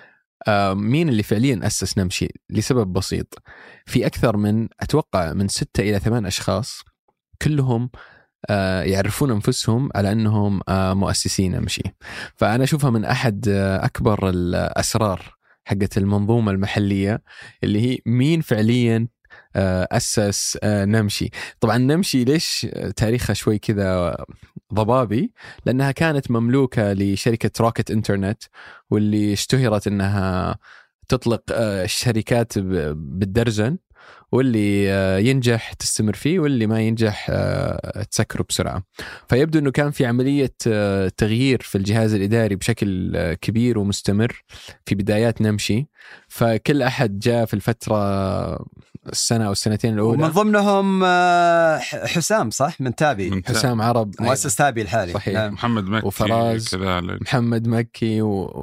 مين اللي فعليا أسس نمشي، لسبب بسيط. في أكثر من أتوقع من 6 إلى 8 أشخاص كلهم يعرفون أنفسهم على أنهم مؤسسين نمشي. فأنا أشوفها من أحد أكبر الأسرار حقة المنظومة المحلية، اللي هي مين فعليا أسس نمشي. طبعا نمشي ليش تاريخها شوي كذا ضبابي؟ لأنها كانت مملوكة لشركة روكت إنترنت، واللي اشتهرت أنها تطلق الشركات بالدرجن، واللي ينجح تستمر فيه، واللي ما ينجح تسكره بسرعة. فيبدو أنه كان في عملية تغيير في الجهاز الإداري بشكل كبير ومستمر في بدايات نمشي، فكل أحد جاء في الفترة السنة أو السنتين الأولى، ومن ضمنهم حسام، صح؟ من تابي، حسام عرب مؤسس تابي الحالي. صحيح. محمد مكي وفراز كذلك، محمد مكي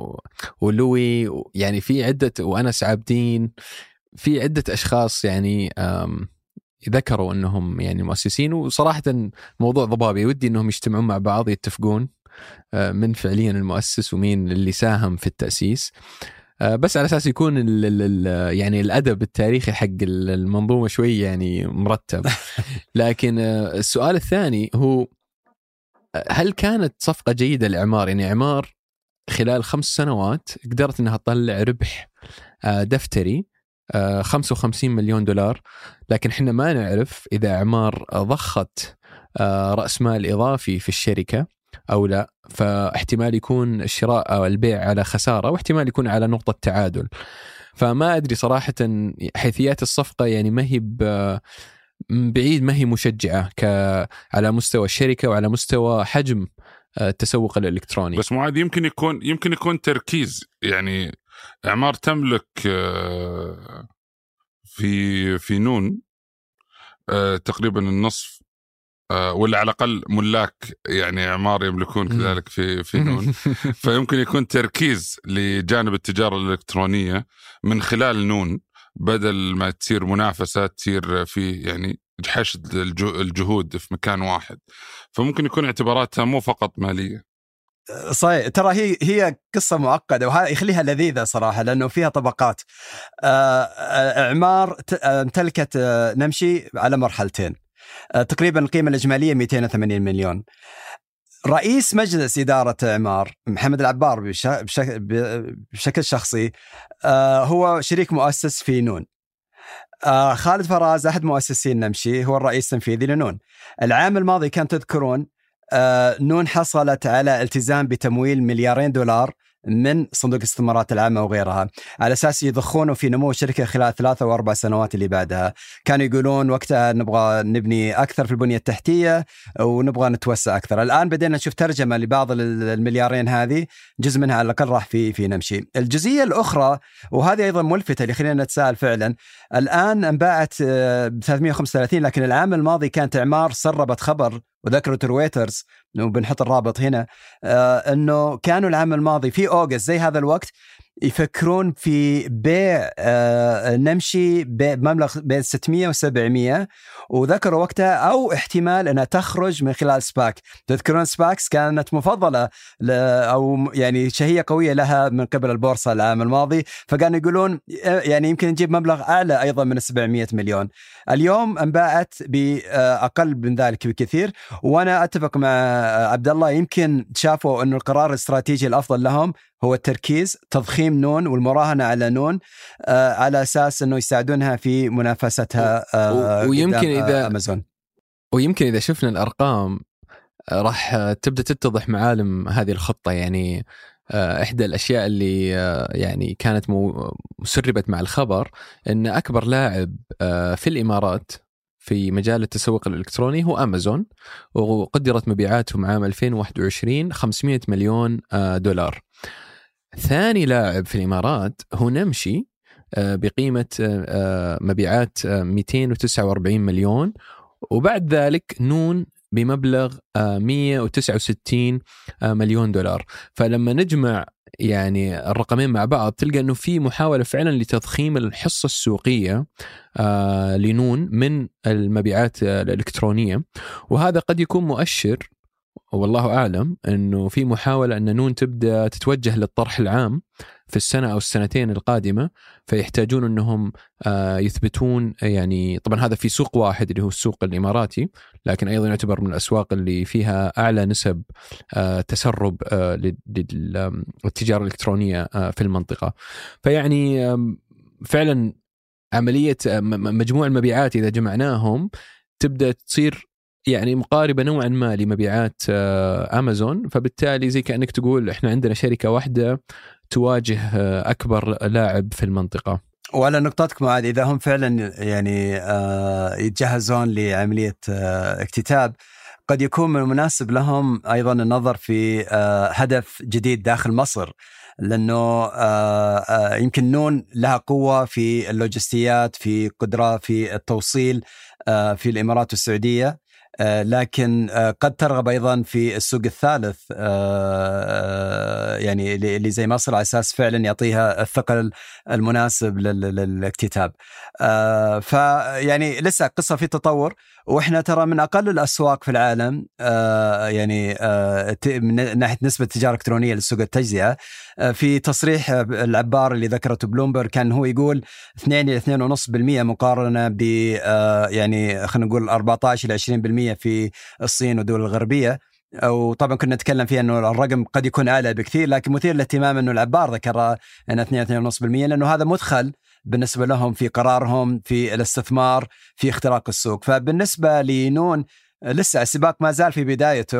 ولوي، يعني في عدة، وأنس عابدين، في عدة أشخاص يعني ذكروا أنهم يعني مؤسسين. وصراحة موضوع ضبابي، ودي أنهم يجتمعون مع بعض يتفقون من فعليا المؤسس ومين اللي ساهم في التأسيس، بس على أساس يكون يعني الأدب التاريخي حق المنظومة شوي يعني مرتب. لكن السؤال الثاني هو، هل كانت صفقة جيدة لإعمار؟ يعني إعمار خلال 5 سنوات قدرت أنها تطلع ربح دفتري $55 مليون، لكن احنا ما نعرف إذا إعمار ضخت رأس مال إضافي في الشركة أو لا. فاحتمال يكون الشراء أو البيع على خسارة، واحتمال يكون على نقطة تعادل. فما أدري صراحة حيثيات الصفقة، يعني ما هي بعيد ما هي مشجعة على مستوى الشركة وعلى مستوى حجم التسوق الإلكتروني. بس معاذ يمكن يكون تركيز، يعني إعمار تملك في نون تقريبا النصف، ولا على الأقل ملاك يعني إعمار يملكون كذلك في نون. فيمكن يكون تركيز لجانب التجارة الإلكترونية من خلال نون، بدل ما تصير منافسة تصير في يعني حشد الجهود في مكان واحد. فممكن يكون اعتباراتها مو فقط مالية. صحيح، ترى هي قصة معقدة، وهذا يخليها لذيذة صراحة لأنه فيها طبقات. إعمار امتلكت نمشي على مرحلتين، تقريبا القيمة الإجمالية 280 مليون. رئيس مجلس إدارة إعمار محمد العبار بشكل شخصي هو شريك مؤسس في نون. خالد فراز أحد مؤسسين نمشي هو الرئيس التنفيذي لنون. العام الماضي كان تذكرون نون حصلت على التزام بتمويل $2 مليار من صندوق الاستثمارات العامة وغيرها، على أساس يضخونه في نمو الشركة خلال 3 و4 سنوات اللي بعدها. كانوا يقولون وقتها نبغى نبني أكثر في البنية التحتية ونبغى نتوسع أكثر. الآن بدينا نشوف ترجمة لبعض $2 هذه، جزء منها على الأقل راح في نمشي. الجزئية الأخرى وهذه أيضا ملفتة اللي خلينا نتساءل فعلا، الآن انباعت ب 335، لكن العام الماضي كانت إعمار سربت خبر وذكرت رويترز، وبنحط الرابط هنا، أنه كانوا العام الماضي في أوغست زي هذا الوقت يفكرون في بيع نمشي بمبلغ بين 600 و700، وذكروا وقتها أو احتمال أنها تخرج من خلال سباك. تذكرون سباكس كانت مفضلة أو يعني شهية قوية لها من قبل البورصة العام الماضي، فكانوا يقولون يعني يمكن نجيب مبلغ أعلى أيضا من 700 مليون. اليوم انباعت بأقل من ذلك بكثير، وأنا أتفق مع عبد الله، يمكن شافوا أنه القرار الاستراتيجي الأفضل لهم هو التركيز تضخيم نون والمراهنة على نون على أساس أنه يساعدونها في منافستها ويمكن إذا أمازون. ويمكن إذا شفنا الأرقام راح تبدأ تتضح معالم هذه الخطة. يعني إحدى الأشياء اللي يعني كانت مسربت مع الخبر أن أكبر لاعب في الإمارات في مجال التسوق الإلكتروني هو أمازون، وقدرت مبيعاتهم عام 2021 $500 مليون. ثاني لاعب في الإمارات هو نمشي بقيمة مبيعات 249 مليون، وبعد ذلك نون بمبلغ $169 مليون. فلما نجمع يعني الرقمين مع بعض تلقى أنه في محاولة فعلا لتضخيم الحصة السوقية لنون من المبيعات الإلكترونية، وهذا قد يكون مؤشر والله أعلم أنه في محاولة أن نون تبدأ تتوجه للطرح العام في السنة أو السنتين القادمة، فيحتاجون أنهم يثبتون. يعني طبعا هذا في سوق واحد اللي هو السوق الإماراتي، لكن أيضا يعتبر من الأسواق اللي فيها أعلى نسب تسرب للتجارة الإلكترونية في المنطقة. فيعني فعلا عملية مجموع المبيعات إذا جمعناهم تبدأ تصير يعني مقاربة نوعا ما لمبيعات أمازون، فبالتالي زي كأنك تقول إحنا عندنا شركة واحدة تواجه أكبر لاعب في المنطقة. وعلى نقطتكم هذه، إذا هم فعلا يعني يتجهزون لعملية اكتتاب، قد يكون من المناسب لهم أيضا النظر في هدف جديد داخل مصر، لأنه يمكن نون لها قوة في اللوجستيات، في قدرة في التوصيل في الإمارات والسعودية، لكن قد ترغب أيضا في السوق الثالث يعني اللي زي مصر، على أساس فعلا يعطيها الثقل المناسب للاكتتاب. فيعني لسه قصة في تطور، وإحنا ترى من أقل الأسواق في العالم يعني من ناحية نسبة التجارة الإلكترونية للسوق التجزئة. في تصريح العبار اللي ذكرته بلومبرج كان هو يقول 2 إلى 2.5% مقارنة ب يعني خلينا نقول 14 إلى 20% في الصين والدول الغربية. وطبعا كنا نتكلم فيها أنه الرقم قد يكون أعلى بكثير، لكن مثير للاهتمام أنه العبار ذكر أن 2.5%، لأنه هذا مدخل بالنسبة لهم في قرارهم في الاستثمار في اختراق السوق. فبالنسبة لنون لسه السباق ما زال في بدايته،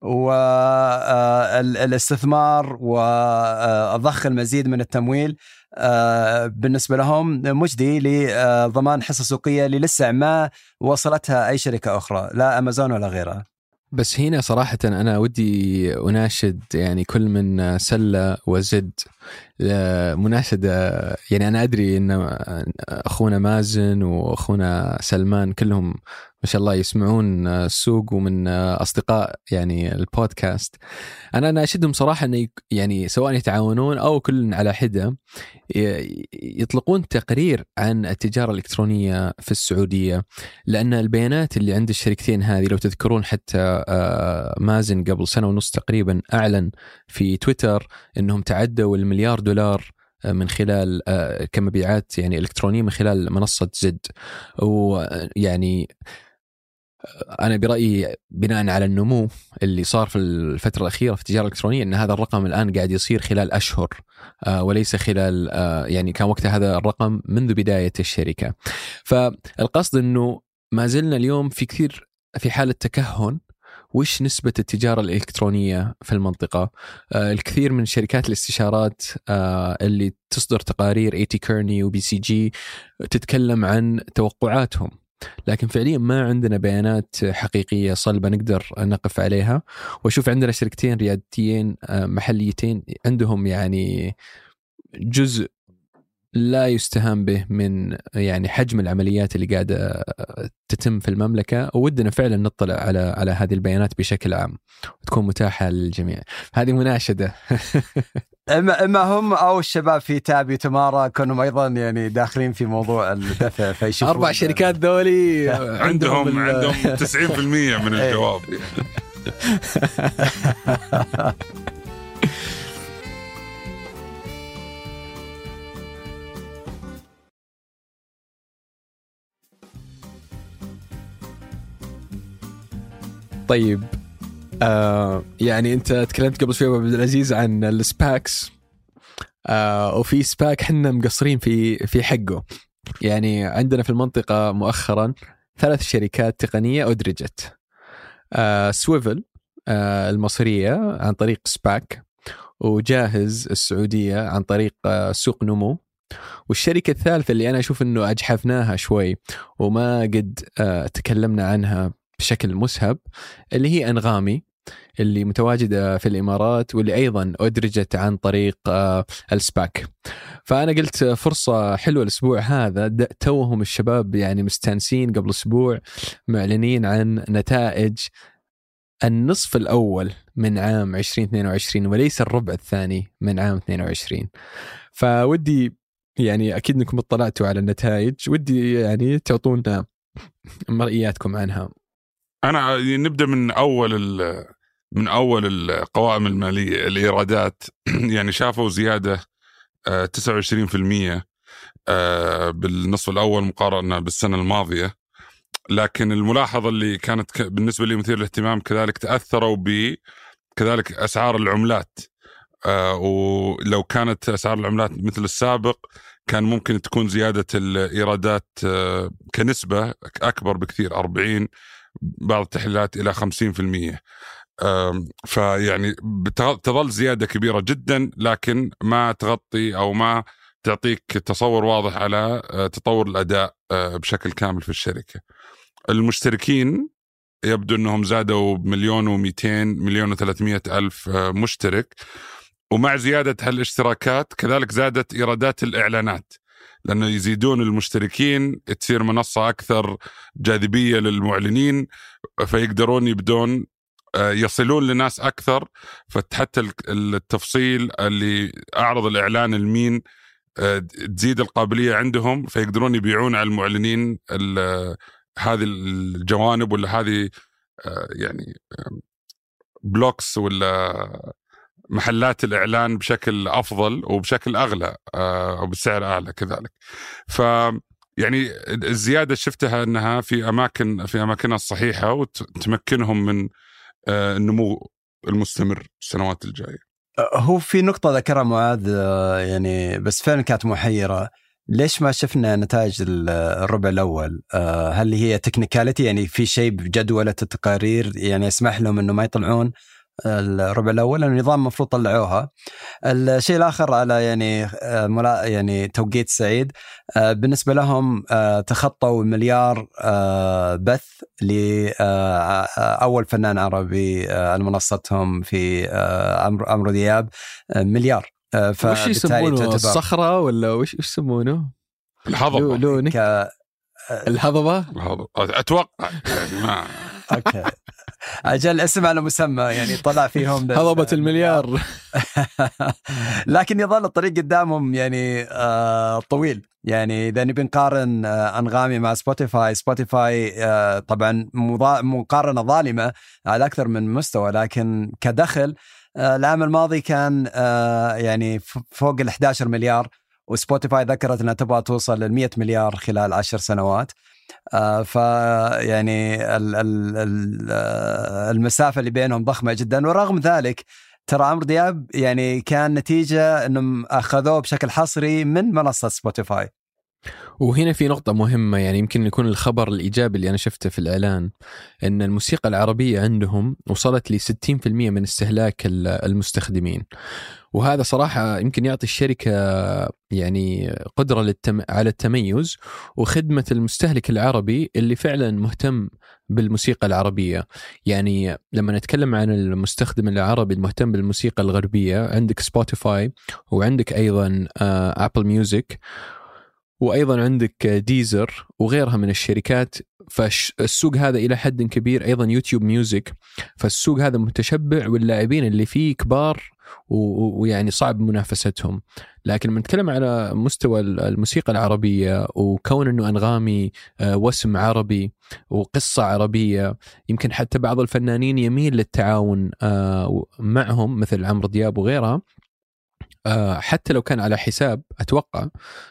والاستثمار وضخ المزيد من التمويل بالنسبة لهم مجدي لضمان حصة سوقية اللي لسه ما وصلتها أي شركة أخرى، لا أمازون ولا غيرها. بس هنا صراحة أنا ودي أناشد يعني كل من سلة وزد مناشدة. يعني أنا أدري أن أخونا مازن وأخونا سلمان كلهم ما شاء الله يسمعون السوق ومن أصدقاء يعني البودكاست. أنا أناشدهم صراحة أن يعني سواء يتعاونون أو كل على حدة يطلقون تقرير عن التجارة الإلكترونية في السعودية، لأن البيانات اللي عند الشركتين هذه لو تذكرون حتى مازن قبل 1.5 سنة تقريبا أعلن في تويتر أنهم تعدوا $1 مليار من خلال كمبيعات يعني إلكترونية من خلال منصة زد. ويعني أنا برأيي بناء على النمو اللي صار في الفترة الأخيرة في التجارة الإلكترونية أن هذا الرقم الآن قاعد يصير خلال أشهر وليس خلال يعني كان وقت هذا الرقم منذ بداية الشركة. فالقصد أنه ما زلنا اليوم في كثير في حالة تكهن وش نسبة التجارة الإلكترونية في المنطقة. الكثير من شركات الاستشارات اللي تصدر تقارير AT Kearney و BCG تتكلم عن توقعاتهم، لكن فعليا ما عندنا بيانات حقيقية صلبة نقدر نقف عليها. وأشوف عندنا شركتين ريادتين محليتين عندهم يعني جزء لا يستهان به من يعني حجم العمليات اللي قاعدة تتم في المملكة، وودنا فعلا نطلع على هذه البيانات بشكل عام وتكون متاحة للجميع. هذه مناشدة. إما هم أو الشباب في تابي تمارا كانوا أيضا يعني داخلين في موضوع الدفع فيشوفون 4 شركات ذولي عندهم 90% من الجواب. طيب يعني أنت تكلمت قبل شوي عبد العزيز عن السباكس، وفي سباك حنا مقصرين في حقه. يعني عندنا في المنطقة مؤخرا 3 شركات تقنية أدرجت، سويفل المصرية عن طريق سباك، وجاهز السعودية عن طريق سوق نمو، والشركة الثالثة اللي أنا أشوف أنه أجحفناها شوي وما قد تكلمنا عنها بشكل مسهب اللي هي أنغامي اللي متواجدة في الإمارات واللي أيضا أدرجت عن طريق السباك. فأنا قلت فرصة حلوة الأسبوع هذا، توهم الشباب يعني مستانسين قبل أسبوع معلنين عن نتائج النصف الأول من عام 2022 وليس الربع الثاني من عام 22. فودي يعني أكيد أنكم اطلعتوا على النتائج، ودي يعني تعطونا مرئياتكم عنها. أنا نبدأ من أول القوائم المالية الإيرادات. يعني شافوا زيادة 29% بالنصف الأول مقارنة بالسنة الماضية. لكن الملاحظة اللي كانت بالنسبة لي مثير للاهتمام كذلك تأثروا كذلك أسعار العملات. ولو كانت أسعار العملات مثل السابق كان ممكن تكون زيادة الإيرادات كنسبة أكبر بكثير، 40 بعض التحليلات إلى 50%. فيعني تظل زيادة كبيرة جدا، لكن ما تغطي أو ما تعطيك تصور واضح على تطور الأداء بشكل كامل في الشركة. المشتركين يبدو أنهم زادوا 1,200,000-1,300,000 مشترك، ومع زيادة هالاشتراكات كذلك زادت إيرادات الإعلانات، لأنه يزيدون المشتركين تصير منصة أكثر جاذبية للمعلنين، فيقدرون يبدون يصلون لناس أكثر. فحتى التفصيل اللي أعرض الإعلان لمين تزيد القابلية عندهم، فيقدرون يبيعون على المعلنين هذه الجوانب ولا هذه يعني بلوكس ولا محلات الإعلان بشكل أفضل وبشكل أغلى أو بسعر أعلى كذلك. يعني الزيادة شفتها أنها في أماكنها الصحيحة وتمكنهم من النمو المستمر السنوات الجاية. هو في نقطة ذكرها معاذ يعني بس فعلا كانت محيرة، ليش ما شفنا نتائج الربع الأول؟ هل هي تكنيكاليتي يعني في شيء بجدولة التقارير يعني يسمح لهم أنه ما يطلعون، الربع الأول، النظام المفروض طلعوها. الشيء الآخر على يعني توقيت سعيد، بالنسبة لهم تخطوا مليار بث لأول فنان عربي على منصتهم في عمرو دياب، مليار. وش يسمونه؟ الصخرة ولا وش يسمونه؟ الهضبة. الهضبة أتوقع يعني ما أوكي. أجل اسم على مسمى يعني طلع فيهم هضبة المليار. لكن يظل الطريق قدامهم يعني طويل. يعني إذا نبي نقارن أنغامي مع سبوتيفاي طبعا مقارنة ظالمة على أكثر من مستوى، لكن كدخل العام الماضي كان يعني فوق 11 مليار، وسبوتيفاي ذكرت أنها تبغى توصل ل100 مليار خلال 10 سنوات. فيعني المسافة اللي بينهم ضخمة جدا. ورغم ذلك ترى عمرو دياب يعني كان نتيجة أنهم أخذوه بشكل حصري من منصة سبوتيفاي. وهنا في نقطة مهمة، يعني يمكن يكون الخبر الإيجابي اللي أنا شفته في الإعلان أن الموسيقى العربية عندهم وصلت ل 60% من استهلاك المستخدمين، وهذا صراحة يمكن يعطي الشركة يعني قدرة على التميز وخدمة المستهلك العربي اللي فعلا مهتم بالموسيقى العربية. يعني لما نتكلم عن المستخدم العربي المهتم بالموسيقى الغربية، عندك سبوتيفاي، وعندك أيضا أبل ميوزك، وأيضا عندك ديزر وغيرها من الشركات. فالسوق هذا إلى حد كبير، أيضا يوتيوب ميوزك. فالسوق هذا متشبع واللاعبين اللي فيه كبار ويعني صعب منافستهم. لكن من نتكلم على مستوى الموسيقى العربية، وكون أنه أنغامي واسم عربي وقصة عربية، يمكن حتى بعض الفنانين يميل للتعاون معهم مثل عمرو دياب وغيرها، حتى لو كان على حساب أتوقع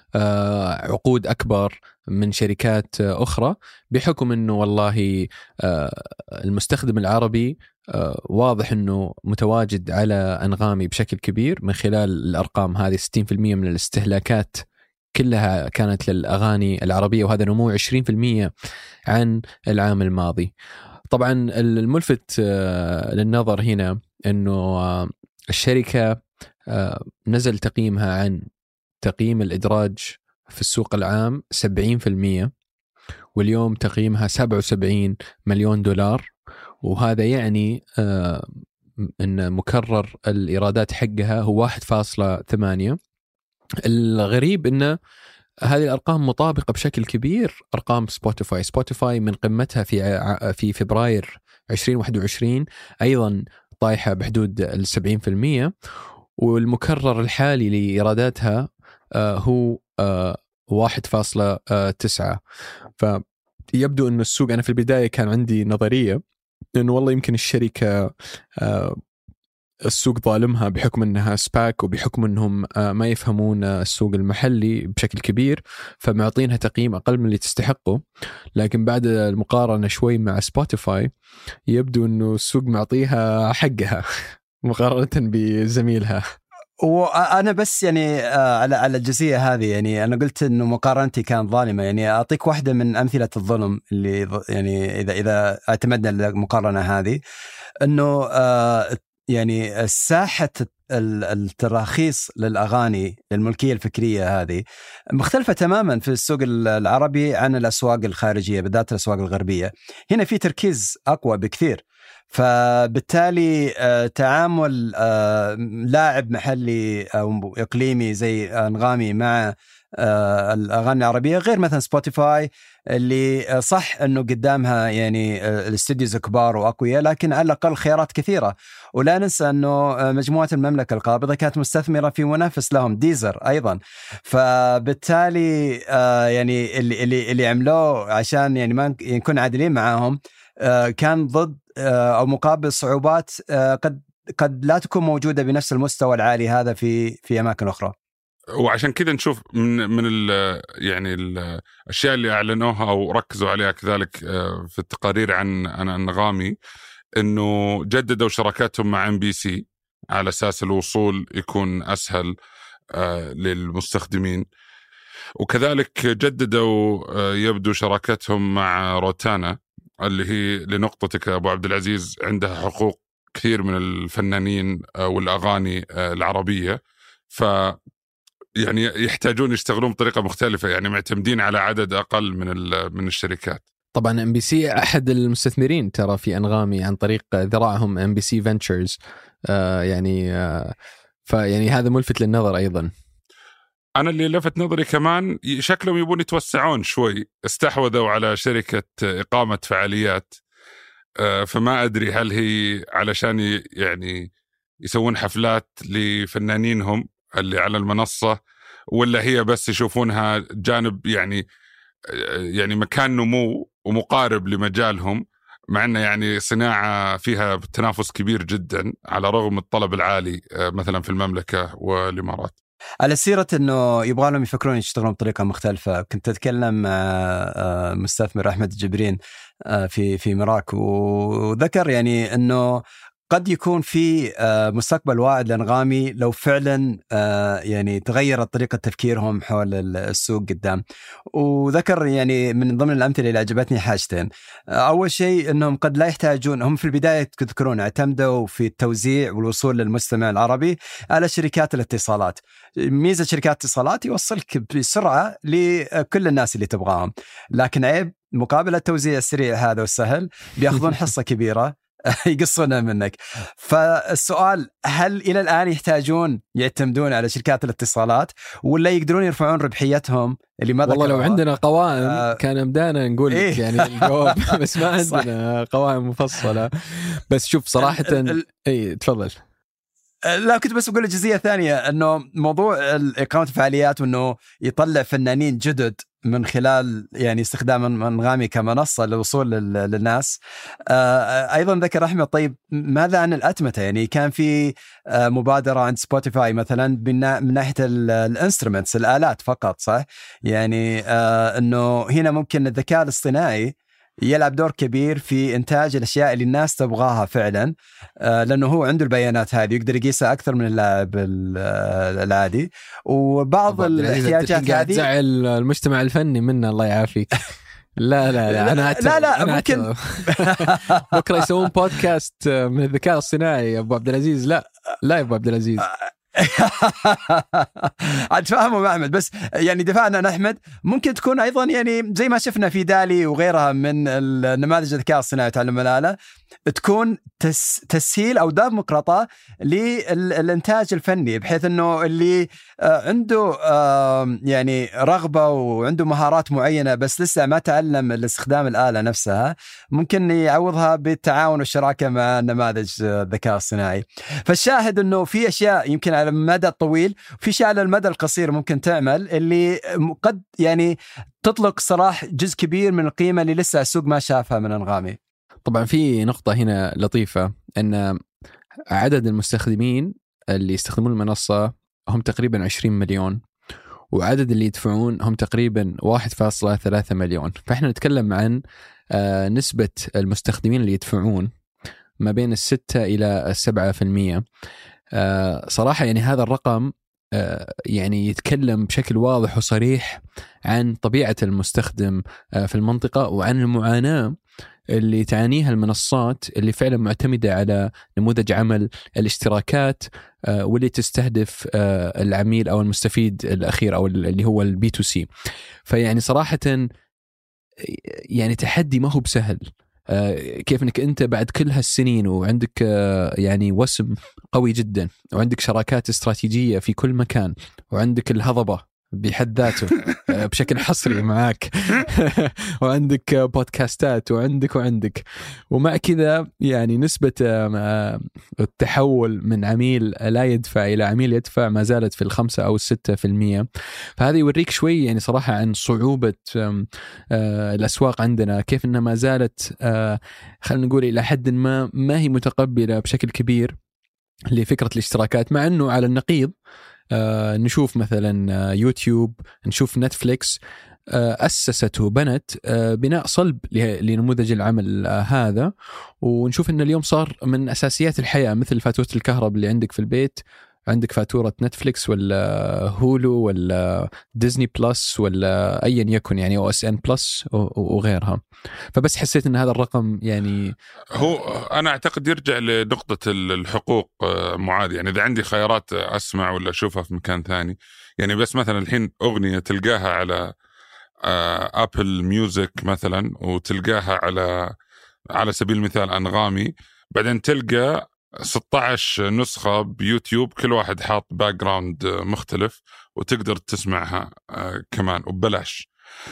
عقود أكبر من شركات أخرى، بحكم أنه والله المستخدم العربي واضح أنه متواجد على أنغامي بشكل كبير من خلال الأرقام هذه. 60% من الاستهلاكات كلها كانت للأغاني العربية، وهذا نمو 20% عن العام الماضي. طبعا الملفت للنظر هنا أنه الشركة نزل تقييمها عن تقييم الإدراج في السوق العام 70%، واليوم تقييمها 77 مليون دولار، وهذا يعني أن مكرر الإيرادات حقها هو 1.8. الغريب أن هذه الأرقام مطابقة بشكل كبير أرقام سبوتيفاي من قمتها في فبراير 2021 أيضا طايحة بحدود 70%، والمكرر الحالي لإيراداتها هو 1.9. فيبدو أن السوق، أنا في البداية كان عندي نظرية أنه والله يمكن الشركة السوق ظالمها بحكم أنها سباك، وبحكم أنهم ما يفهمون السوق المحلي بشكل كبير، فمعطينها تقييم أقل من اللي تستحقه. لكن بعد المقارنة شوي مع سبوتيفاي يبدو أنه السوق معطيها حقها مقارنة بزميلها. وأنا بس يعني على الجزئية هذه، يعني أنا قلت إنه مقارنتي كانت ظالمة. يعني أعطيك واحدة من أمثلة الظلم اللي يعني إذا اعتمدنا المقارنة هذه، إنه يعني ساحة التراخيص للأغاني للملكية الفكرية هذه مختلفة تماما في السوق العربي عن الأسواق الخارجية، بالذات الأسواق الغربية. هنا في تركيز أقوى بكثير، فبالتالي تعامل لاعب محلي أو إقليمي زي أنغامي مع الأغاني العربية غير مثلا سبوتيفاي، اللي صح أنه قدامها يعني الاستديوز كبار وأقوياء، لكن على الأقل خيارات كثيرة. ولا ننسى أنه مجموعة المملكة القابضة كانت مستثمرة في منافس لهم ديزر أيضا. فبالتالي يعني اللي عملوه عشان يعني ما يكون عادلين معاهم كان ضد أو مقابل صعوبات قد لا تكون موجودة بنفس المستوى العالي هذا في أماكن أخرى. وعشان كده نشوف من يعني الأشياء اللي أعلنوها أو ركزوا عليها كذلك في التقارير عن أنغامي، إنه جددوا شراكاتهم مع MBC على أساس الوصول يكون أسهل للمستخدمين، وكذلك جددوا يبدو شراكتهم مع روتانا اللي هي لنقطتك أبو عبد العزيز عندها حقوق كثير من الفنانين والأغاني العربية، يعني يحتاجون يشتغلون بطريقة مختلفة، يعني معتمدين على عدد أقل من الشركات. طبعا MBC أحد المستثمرين ترى في أنغامي عن طريق ذراعهم MBC Ventures، فيعني هذا ملفت للنظر أيضا. أنا اللي لفت نظري كمان شكلهم يبون يتوسعون شوي، استحوذوا على شركة إقامة فعاليات، فما أدري هل هي علشان يعني يسوون حفلات لفنانينهم اللي على المنصة، ولا هي بس يشوفونها جانب يعني مكان نمو ومقارب لمجالهم، مع أنه يعني صناعة فيها تنافس كبير جدا على رغم الطلب العالي مثلا في المملكة والإمارات. على سيرة أنه يبغى لهم يفكرون يشتغلون بطريقة مختلفة، كنت أتكلم مع مستثمر أحمد الجبرين في مراك، وذكر يعني أنه قد يكون في مستقبل واعد لأنغامي لو فعلا يعني تغيرت طريقة تفكيرهم حول السوق قدام. وذكر يعني من ضمن الأمثلة اللي عجبتني حاجتين. أول شيء أنهم قد لا يحتاجون، هم في البداية تذكرون اعتمدوا في التوزيع والوصول للمستمع العربي على شركات الاتصالات. ميزة شركات الاتصالات يوصلك بسرعة لكل الناس اللي تبغاهم، لكن عيب مقابل التوزيع السريع هذا والسهل بيأخذون حصة كبيرة يقصونها منك. فالسؤال، هل إلى الآن يحتاجون يعتمدون على شركات الاتصالات ولا يقدرون يرفعون ربحيتهم اللي ما ذكروا؟ والله لو عندنا قوائم كان بدانا نقول لك يعني الجواب بس ما عندنا قوائم مفصلة. بس شوف صراحة اي تفضل. لا كنت بس أقول جزئية ثانية، أنه موضوع إقامة الفعاليات وأنه يطلع فنانين جدد من خلال يعني استخدام أنغامي كمنصة للوصول للناس. أيضا ذكر أحمد، طيب ماذا عن الأتمتة؟ يعني كان في مبادرة عند سبوتيفاي مثلا من ناحية الانسترومنتس، الآلات فقط، صح؟ يعني أنه هنا ممكن الذكاء الاصطناعي يلعب دور كبير في إنتاج الأشياء اللي الناس تبغاها فعلا، لأنه هو عنده البيانات هذه يقدر يقيسها أكثر من اللاعب العادي. وبعض الاحتياجات هذه تزعل المجتمع الفني منا، الله يعافيك. لا أنا ممكن بكرة يسوون بودكاست من الذكاء الصناعي يا أبو عبد العزيز. لا يا أبو عبد العزيز. عاد فاهمه مع أحمد، بس يعني دفاعنا عن أحمد ممكن تكون أيضا يعني زي ما شفنا في دالي وغيرها من النماذج الذكاء الصناعي تعلم الآلة، تكون تسهيل أو ديمقراطة للإنتاج الفني، بحيث أنه اللي عنده يعني رغبة وعنده مهارات معينة بس لسه ما تعلم الاستخدام الآلة نفسها، ممكن يعوضها بالتعاون والشراكة مع نماذج الذكاء الصناعي. فالشاهد أنه في أشياء يمكن على المدى الطويل وفي شيء على المدى القصير ممكن تعمل، اللي قد يعني تطلق صراحة جزء كبير من القيمة اللي لسه السوق ما شافها من أنغامي. طبعا في نقطة هنا لطيفة، أن عدد المستخدمين اللي يستخدمون المنصة هم تقريبا 20 مليون، وعدد اللي يدفعون هم تقريبا 1.3 مليون. فإحنا نتكلم عن نسبة المستخدمين اللي يدفعون ما بين 6 إلى 7%. صراحة يعني هذا الرقم يعني يتكلم بشكل واضح وصريح عن طبيعة المستخدم في المنطقة، وعن المعاناة اللي تعانيها المنصات اللي فعلا معتمدة على نموذج عمل الاشتراكات، واللي تستهدف العميل أو المستفيد الأخير أو اللي هو الB2C. فيعني صراحة يعني تحدي ما هو بسهل. كيف انك انت بعد كل هالسنين وعندك يعني وسم قوي جدا، وعندك شراكات استراتيجية في كل مكان، وعندك الهضبة بحد ذاته بشكل حصري معاك وعندك بودكاستات وعندك ومع كذا يعني نسبة التحول من عميل لا يدفع إلى عميل يدفع ما زالت في 5 أو 6%. فهذا يوريك شوي يعني صراحة عن صعوبة الأسواق عندنا، كيف أنها ما زالت خلينا نقول إلى حد ما هي متقبلة بشكل كبير لفكرة الاشتراكات. مع أنه على النقيض نشوف مثلا يوتيوب، نشوف نتفليكس أسست وبنت بناء صلب لنموذج العمل هذا، ونشوف أن اليوم صار من أساسيات الحياة، مثل فاتورة الكهرباء اللي عندك في البيت عندك فاتورة نتفليكس ولا هولو ولا ديزني بلس ولا أيا يكن يعني OSN بلس وغيرها. فبس حسيت أن هذا الرقم يعني هو أنا أعتقد يرجع لنقطة الحقوق معاذ. يعني إذا عندي خيارات أسمع ولا أشوفها في مكان ثاني، يعني بس مثلا الحين أغنية تلقاها على أبل ميوزك مثلا، وتلقاها على سبيل المثال أنغامي، بعدين تلقى 16 نسخة بيوتيوب كل واحد حاط باك جراوند مختلف، وتقدر تسمعها كمان وببلاش.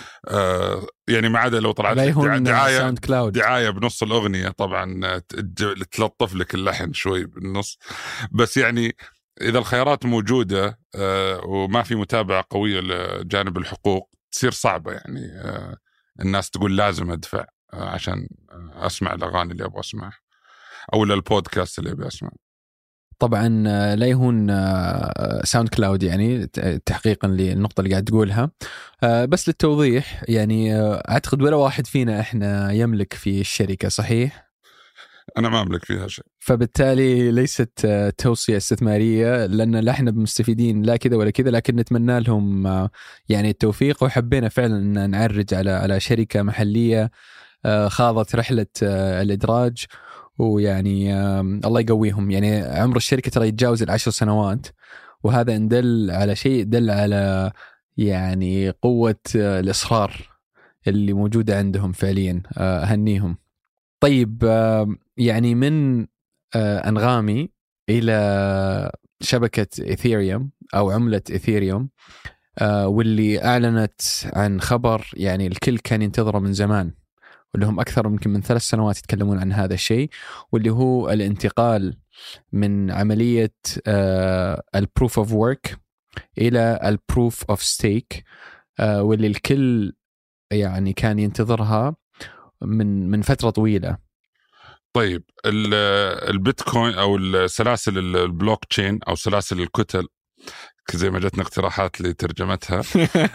يعني ما عدا لو طلعت دعاية بنص الأغنية طبعا تلطف لك اللحن شوي بالنص. بس يعني إذا الخيارات موجودة وما في متابعة قوية لجانب الحقوق تصير صعبة. يعني الناس تقول لازم أدفع عشان أسمع الأغاني اللي أبغى أسمعها أو البودكاست اللي أبغى أسمع. طبعا لا يهون ساوند كلاود يعني تحقيقا للنقطة اللي قاعد تقولها. بس للتوضيح يعني أعتقد ولا واحد فينا إحنا يملك في الشركة، صحيح؟ أنا ما أملك فيها شيء، فبالتالي ليست توصية استثمارية، لأن لا إحنا مستفيدين لا كذا ولا كذا، لكن نتمنى لهم يعني التوفيق. وحبينا فعلا أن نعرج على شركة محلية خاضت رحلة الإدراج، ويعني الله يقويهم. يعني عمر الشركة ترى يتجاوز 10 سنوات، وهذا إن دل على شيء دل على يعني قوة الإصرار اللي موجودة عندهم فعليا. أهنيهم. طيب يعني من أنغامي إلى شبكة إيثيريوم أو عملة إيثيريوم، واللي أعلنت عن خبر يعني الكل كان ينتظره من زمان، واللي هم أكثر يمكن من 3 سنوات يتكلمون عن هذا الشيء، واللي هو الانتقال من عملية البروف اوف ورك إلى البروف اوف ستيك، واللي الكل يعني كان ينتظرها من فترة طويلة. طيب البيتكوين أو السلاسل البلوك تشين أو سلاسل الكتل زي ما جتنا اقتراحات لترجمتها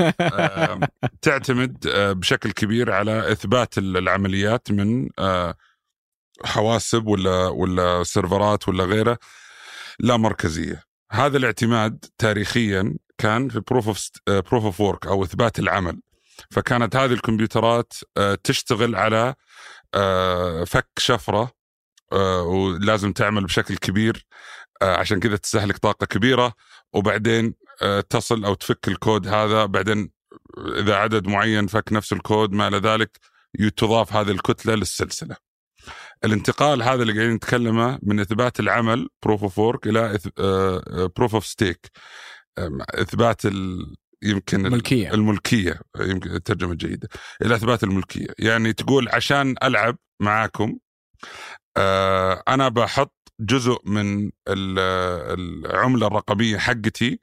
تعتمد بشكل كبير على إثبات العمليات من حواسب ولا سيرفرات ولا غيره لا مركزية. هذا الاعتماد تاريخيا كان في proof of work أو إثبات العمل. فكانت هذه الكمبيوترات تشتغل على فك شفرة، ولازم تعمل بشكل كبير عشان كذا تستهلك طاقة كبيرة، وبعدين تصل أو تفك الكود هذا، بعدين إذا عدد معين فك نفس الكود ما إلى ذلك تضاف هذه الكتلة للسلسلة. الانتقال هذا اللي قاعدين نتكلمه من إثبات العمل proof of work إلى proof of stake، إثبات يمكن الملكية، يمكن الترجمة الجيدة إلى إثبات الملكية. يعني تقول عشان ألعب معاكم أنا بحط جزء من العملة الرقمية حقتي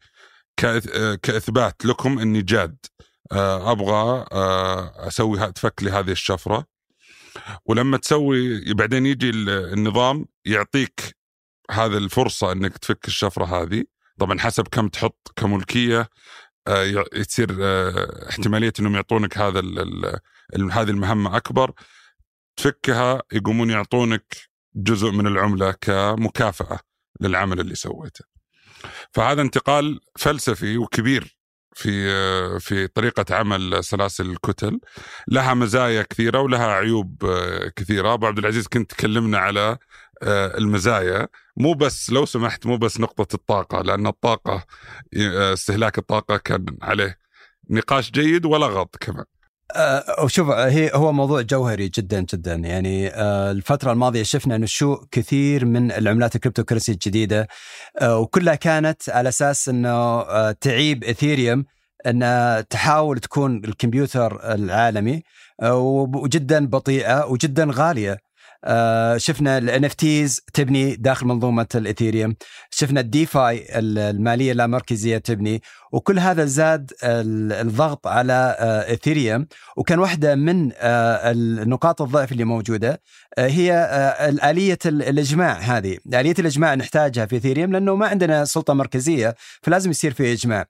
كإثبات لكم أني جاد، أبغى أسوي تفك لي هذه الشفرة. ولما تسوي بعدين يجي النظام يعطيك هذا الفرصة أنك تفك الشفرة هذه. طبعا حسب كم تحط كملكية يصير احتمالية أنهم يعطونك هذه المهمة أكبر. تفكها يقومون يعطونك جزء من العملة كمكافأة للعمل اللي سويته. فهذا انتقال فلسفي وكبير في طريقة عمل سلاسل الكتل. لها مزايا كثيرة ولها عيوب كثيرة. أبو عبد العزيز كنت تكلمنا على المزايا، مو بس لو سمحت مو بس نقطة الطاقة، لأن الطاقة استهلاك الطاقة كان عليه نقاش جيد ولغط كمان. وشوف هو موضوع جوهري جدا جدا. يعني الفترة الماضية شفنا نشوء كثير من العملات الكريبتوكرنسي الجديدة، وكلها كانت على أساس أنه تعيب إثيريوم أن تحاول تكون الكمبيوتر العالمي، وجدا بطيئة وجدا غالية. شفنا ال NFTs تبني داخل منظومة الإثيريوم، شفنا الديفاي المالية اللامركزية تبني، وكل هذا زاد الضغط على إثيريوم. وكان واحدة من النقاط الضعف اللي موجودة هي آلية الإجماع. هذه آلية الإجماع نحتاجها في إثيريوم لأنه ما عندنا سلطة مركزية، فلازم يصير في إجماع.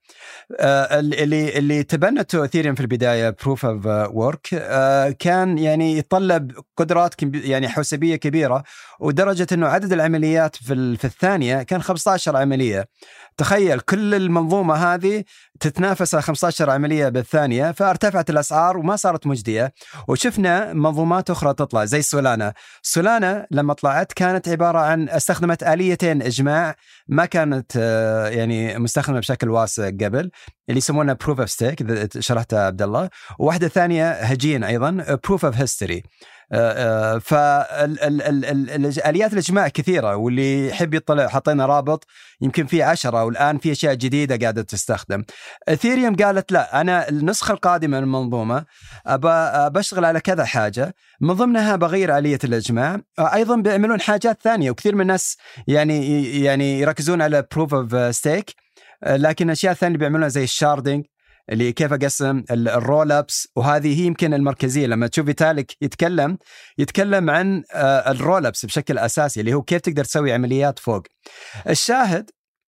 اللي تبنته إثيريوم في البداية Proof of Work كان يعني يتطلب قدرات يعني حوسبية كبيرة، ودرجة أنه عدد العمليات في الثانية كان 15 عملية. تخيل كل المنظومة هذه تتنافس على 15 عملية بالثانية، فارتفعت الأسعار وما صارت مجدية. وشفنا منظومات أخرى تطلع زي سولانا لما طلعت كانت عبارة عن استخدمت آليتين إجماع ما كانت يعني مستخدمة بشكل واسع قبل، اللي يسمونها proof of stake شرحتها عبد الله، وواحدة ثانية هجين أيضا proof of history. فالآليات الإجماع كثيرة، واللي يحب يطلع حطينا رابط يمكن في 10، والآن في أشياء جديدة قاعدة تستخدم. إثيريوم قالت لا، أنا النسخة القادمة من المنظومة بشتغل على كذا حاجة، من ضمنها بغير آلية الإجماع. أيضا بيعملون حاجات ثانية، وكثير من الناس يعني يركزون على proof of stake، لكن أشياء ثانية بيعملونها زي الشاردينج اللي كيف أقسم الرول أبس، وهذه هي يمكن المركزية. لما تشوف فيتاليك يتكلم عن الرول أبس بشكل أساسي، اللي هو كيف تقدر تسوي عمليات فوق. الشاهد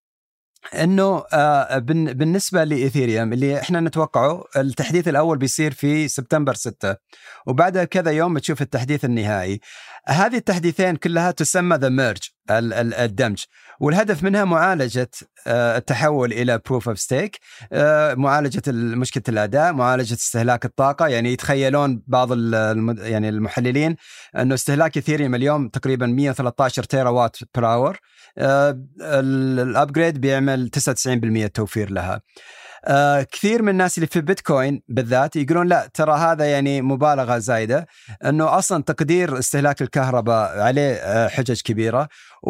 أنه بالنسبة لإثيريوم اللي إحنا نتوقعه التحديث الأول بيصير في سبتمبر 6، وبعدها كذا يوم تشوف التحديث النهائي. هذه التحديثين كلها تسمى The Merge، الدمج، والهدف منها معالجة التحول إلى Proof of Stake، معالجة مشكلة الأداء، معالجة استهلاك الطاقة. يعني يتخيلون بعض يعني المحللين أنه استهلاك إثيريوم اليوم تقريبا 113 تيرا وات بر اور، الأبجريد بيعمل 99% توفير لها. كثير من الناس اللي في بيتكوين بالذات يقولون لا، ترى هذا يعني مبالغة زايدة، أنه أصلا تقدير استهلاك الكهرباء عليه حجج كبيرة،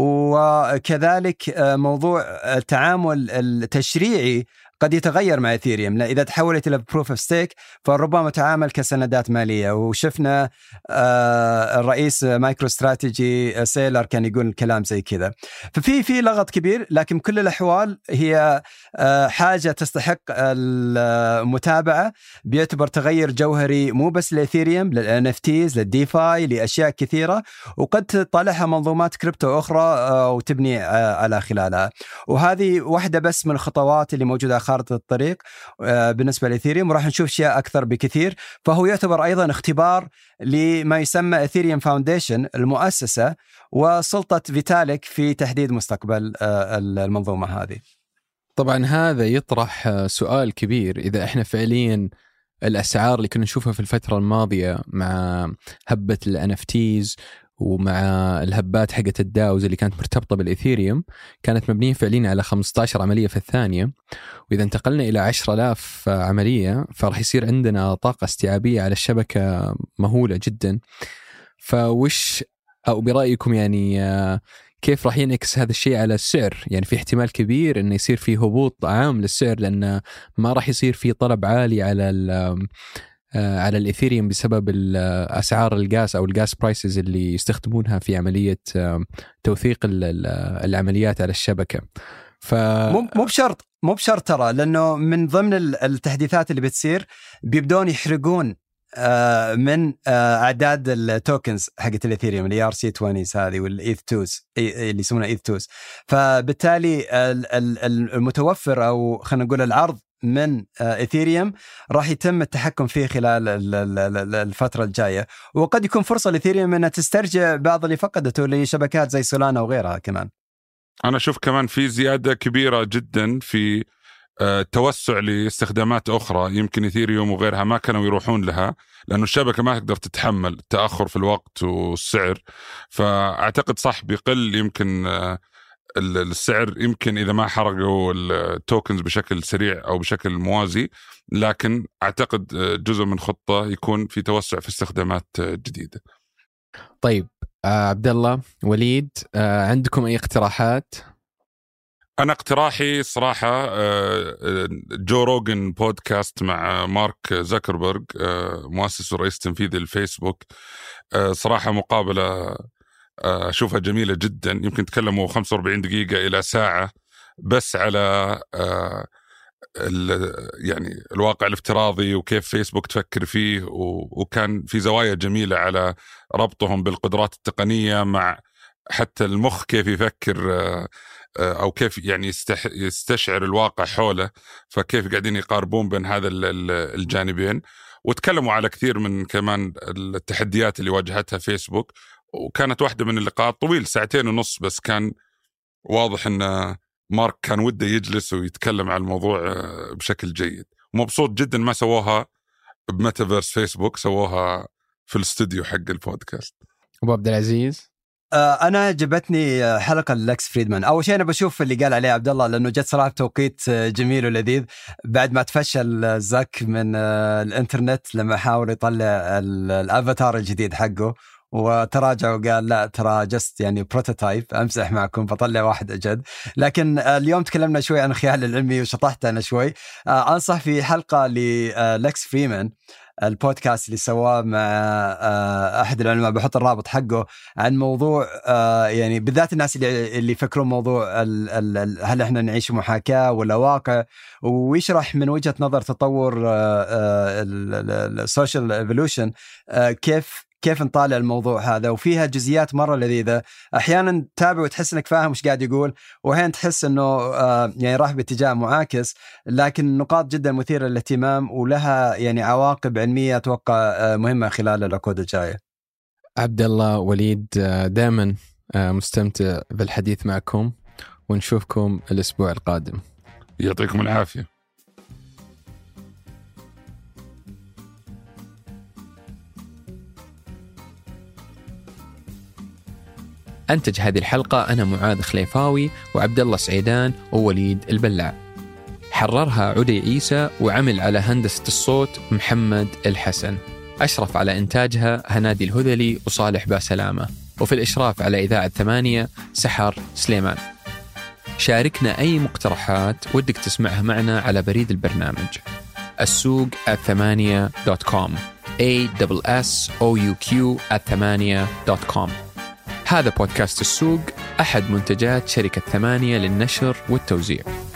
وكذلك موضوع التعامل التشريعي قد يتغير مع إثيريوم. إذا تحولت إلى Proof of Stake فربما تعامل كسندات مالية، وشفنا الرئيس مايكرو استراتيجي سيلر كان يقول الكلام زي كذا. ففي لغط كبير، لكن كل الأحوال هي حاجة تستحق المتابعة، بيعتبر تغير جوهري مو بس لإثيريوم، للNFTs، للديفاي، لأشياء كثيرة، وقد تطلعها منظومات كريبتو أخرى وتبني على خلالها. وهذه واحدة بس من الخطوات اللي موجودة خارطة الطريق بالنسبة لإثيريوم، وراح نشوف أشياء أكثر بكثير. فهو يعتبر أيضا اختبار لما يسمى إثيريوم فاونديشن، المؤسسة وسلطة فيتاليك في تحديد مستقبل المنظومة هذه. طبعا هذا يطرح سؤال كبير، إذا إحنا فعليا الأسعار اللي كنا نشوفها في الفترة الماضية مع هبة الNFTs ومع الهبات حقة الداوز اللي كانت مرتبطة بالإثيريوم كانت مبنية فعليا على 15 عملية في الثانية، وإذا انتقلنا إلى 10,000 عملية فرح يصير عندنا طاقة استيعابية على الشبكة مهولة جدا. فوش أو برأيكم يعني كيف راح ينعكس هذا الشيء على السعر؟ يعني في احتمال كبير إنه يصير فيه هبوط عام للسعر، لأن ما راح يصير فيه طلب عالي على الإثيريوم بسبب أسعار الغاز أو الغاز برايسز اللي يستخدمونها في عملية توثيق العمليات على الشبكة. مو بشرط ترى، لأنه من ضمن التحديثات اللي بتصير بيبدون يحرقون من أعداد التوكنز حقت الإثيريوم اللي RC20 هذه والإيث2 اللي يسمونها إيث2. فبالتالي المتوفر أو خلينا نقول العرض من إثيريوم راح يتم التحكم فيه خلال الفترة الجاية، وقد يكون فرصة لإثيريوم أنها تسترجع بعض اللي فقدته لشبكات زي سولانا وغيرها. كمان أنا أشوف كمان في زيادة كبيرة جدا في توسع لاستخدامات أخرى يمكن إثيريوم وغيرها ما كانوا يروحون لها، لأنه الشبكة ما تقدر تتحمل التأخر في الوقت والسعر. فأعتقد صح بيقل يمكن السعر، يمكن إذا ما حرقوا التوكنز بشكل سريع أو بشكل موازي، لكن أعتقد جزء من خطة يكون في توسع في استخدامات جديدة. طيب عبد الله، وليد، عندكم أي اقتراحات؟ أنا اقتراحي صراحة جو روغن بودكاست مع مارك زكربرغ مؤسس ورئيس تنفيذي الفيسبوك. صراحة مقابلة أشوفها جميلة جدا، يمكن تكلموا 45 دقيقة إلى ساعة بس على يعني الواقع الافتراضي وكيف فيسبوك تفكر فيه، وكان في زوايا جميلة على ربطهم بالقدرات التقنية مع حتى المخ كيف يفكر أو كيف يعني يستشعر الواقع حوله، فكيف قاعدين يقاربون بين هذا الجانبين. وتكلموا على كثير من كمان التحديات اللي واجهتها فيسبوك وكانت واحدة من اللقاءات طويل 2.5 بس كان واضح أن مارك كان وده يجلس ويتكلم عن الموضوع بشكل جيد. مبسوط جدا ما سووها بميتافيرس فيسبوك، سووها في الاستوديو حق البودكاست. أبو عبد العزيز، أنا عجبتني حلقة لكس فريدمان. أول شيء أنا بشوف اللي قال عليه عبد الله، لأنه جت صراحة توقيت جميل ولذيذ بعد ما تفشل زاك من الإنترنت لما حاول يطلع الأفاتار الجديد حقه، وتراجع وقال لا ترى جست يعني بروتوتايب، أمزح معكم بطلع واحد أجد. لكن اليوم تكلمنا شوي عن الخيال العلمي وشطحت أنا شوي. أنصح في حلقة للكس فريدمان البودكاست اللي سواه مع أحد العلماء، بحط الرابط حقه، عن موضوع يعني بالذات الناس اللي يفكرون موضوع هل احنا نعيش محاكاة ولا واقع، ويشرح من وجهة نظر تطور السوشيال ايفولوشن كيف نطالع الموضوع هذا. وفيها جزئيات مرة لذيذة، أحيانا تتابع وتحس إنك فاهم وش قاعد يقول، وأحيانا تحس إنه يعني راح باتجاه معاكس، لكن نقاط جدا مثيرة للاهتمام ولها يعني عواقب علمية أتوقع مهمة خلال العقود الجاية. عبد الله، وليد، دائما مستمتع بالحديث معكم، ونشوفكم الأسبوع القادم. يعطيكم العافية. أنتج هذه الحلقة أنا معاذ خليفاوي وعبد الله سعيدان ووليد البلاع. حررها عدي عيسى، وعمل على هندسة الصوت محمد الحسن. أشرف على إنتاجها هنادي الهذلي وصالح باسلامة، وفي الإشراف على إذاعة 8 سحر سليمان. شاركنا أي مقترحات ودك تسمعها معنا على بريد البرنامج السوق@8.com ASSOUQ@8.com. هذا بودكاست السوق، أحد منتجات شركة 8 للنشر والتوزيع.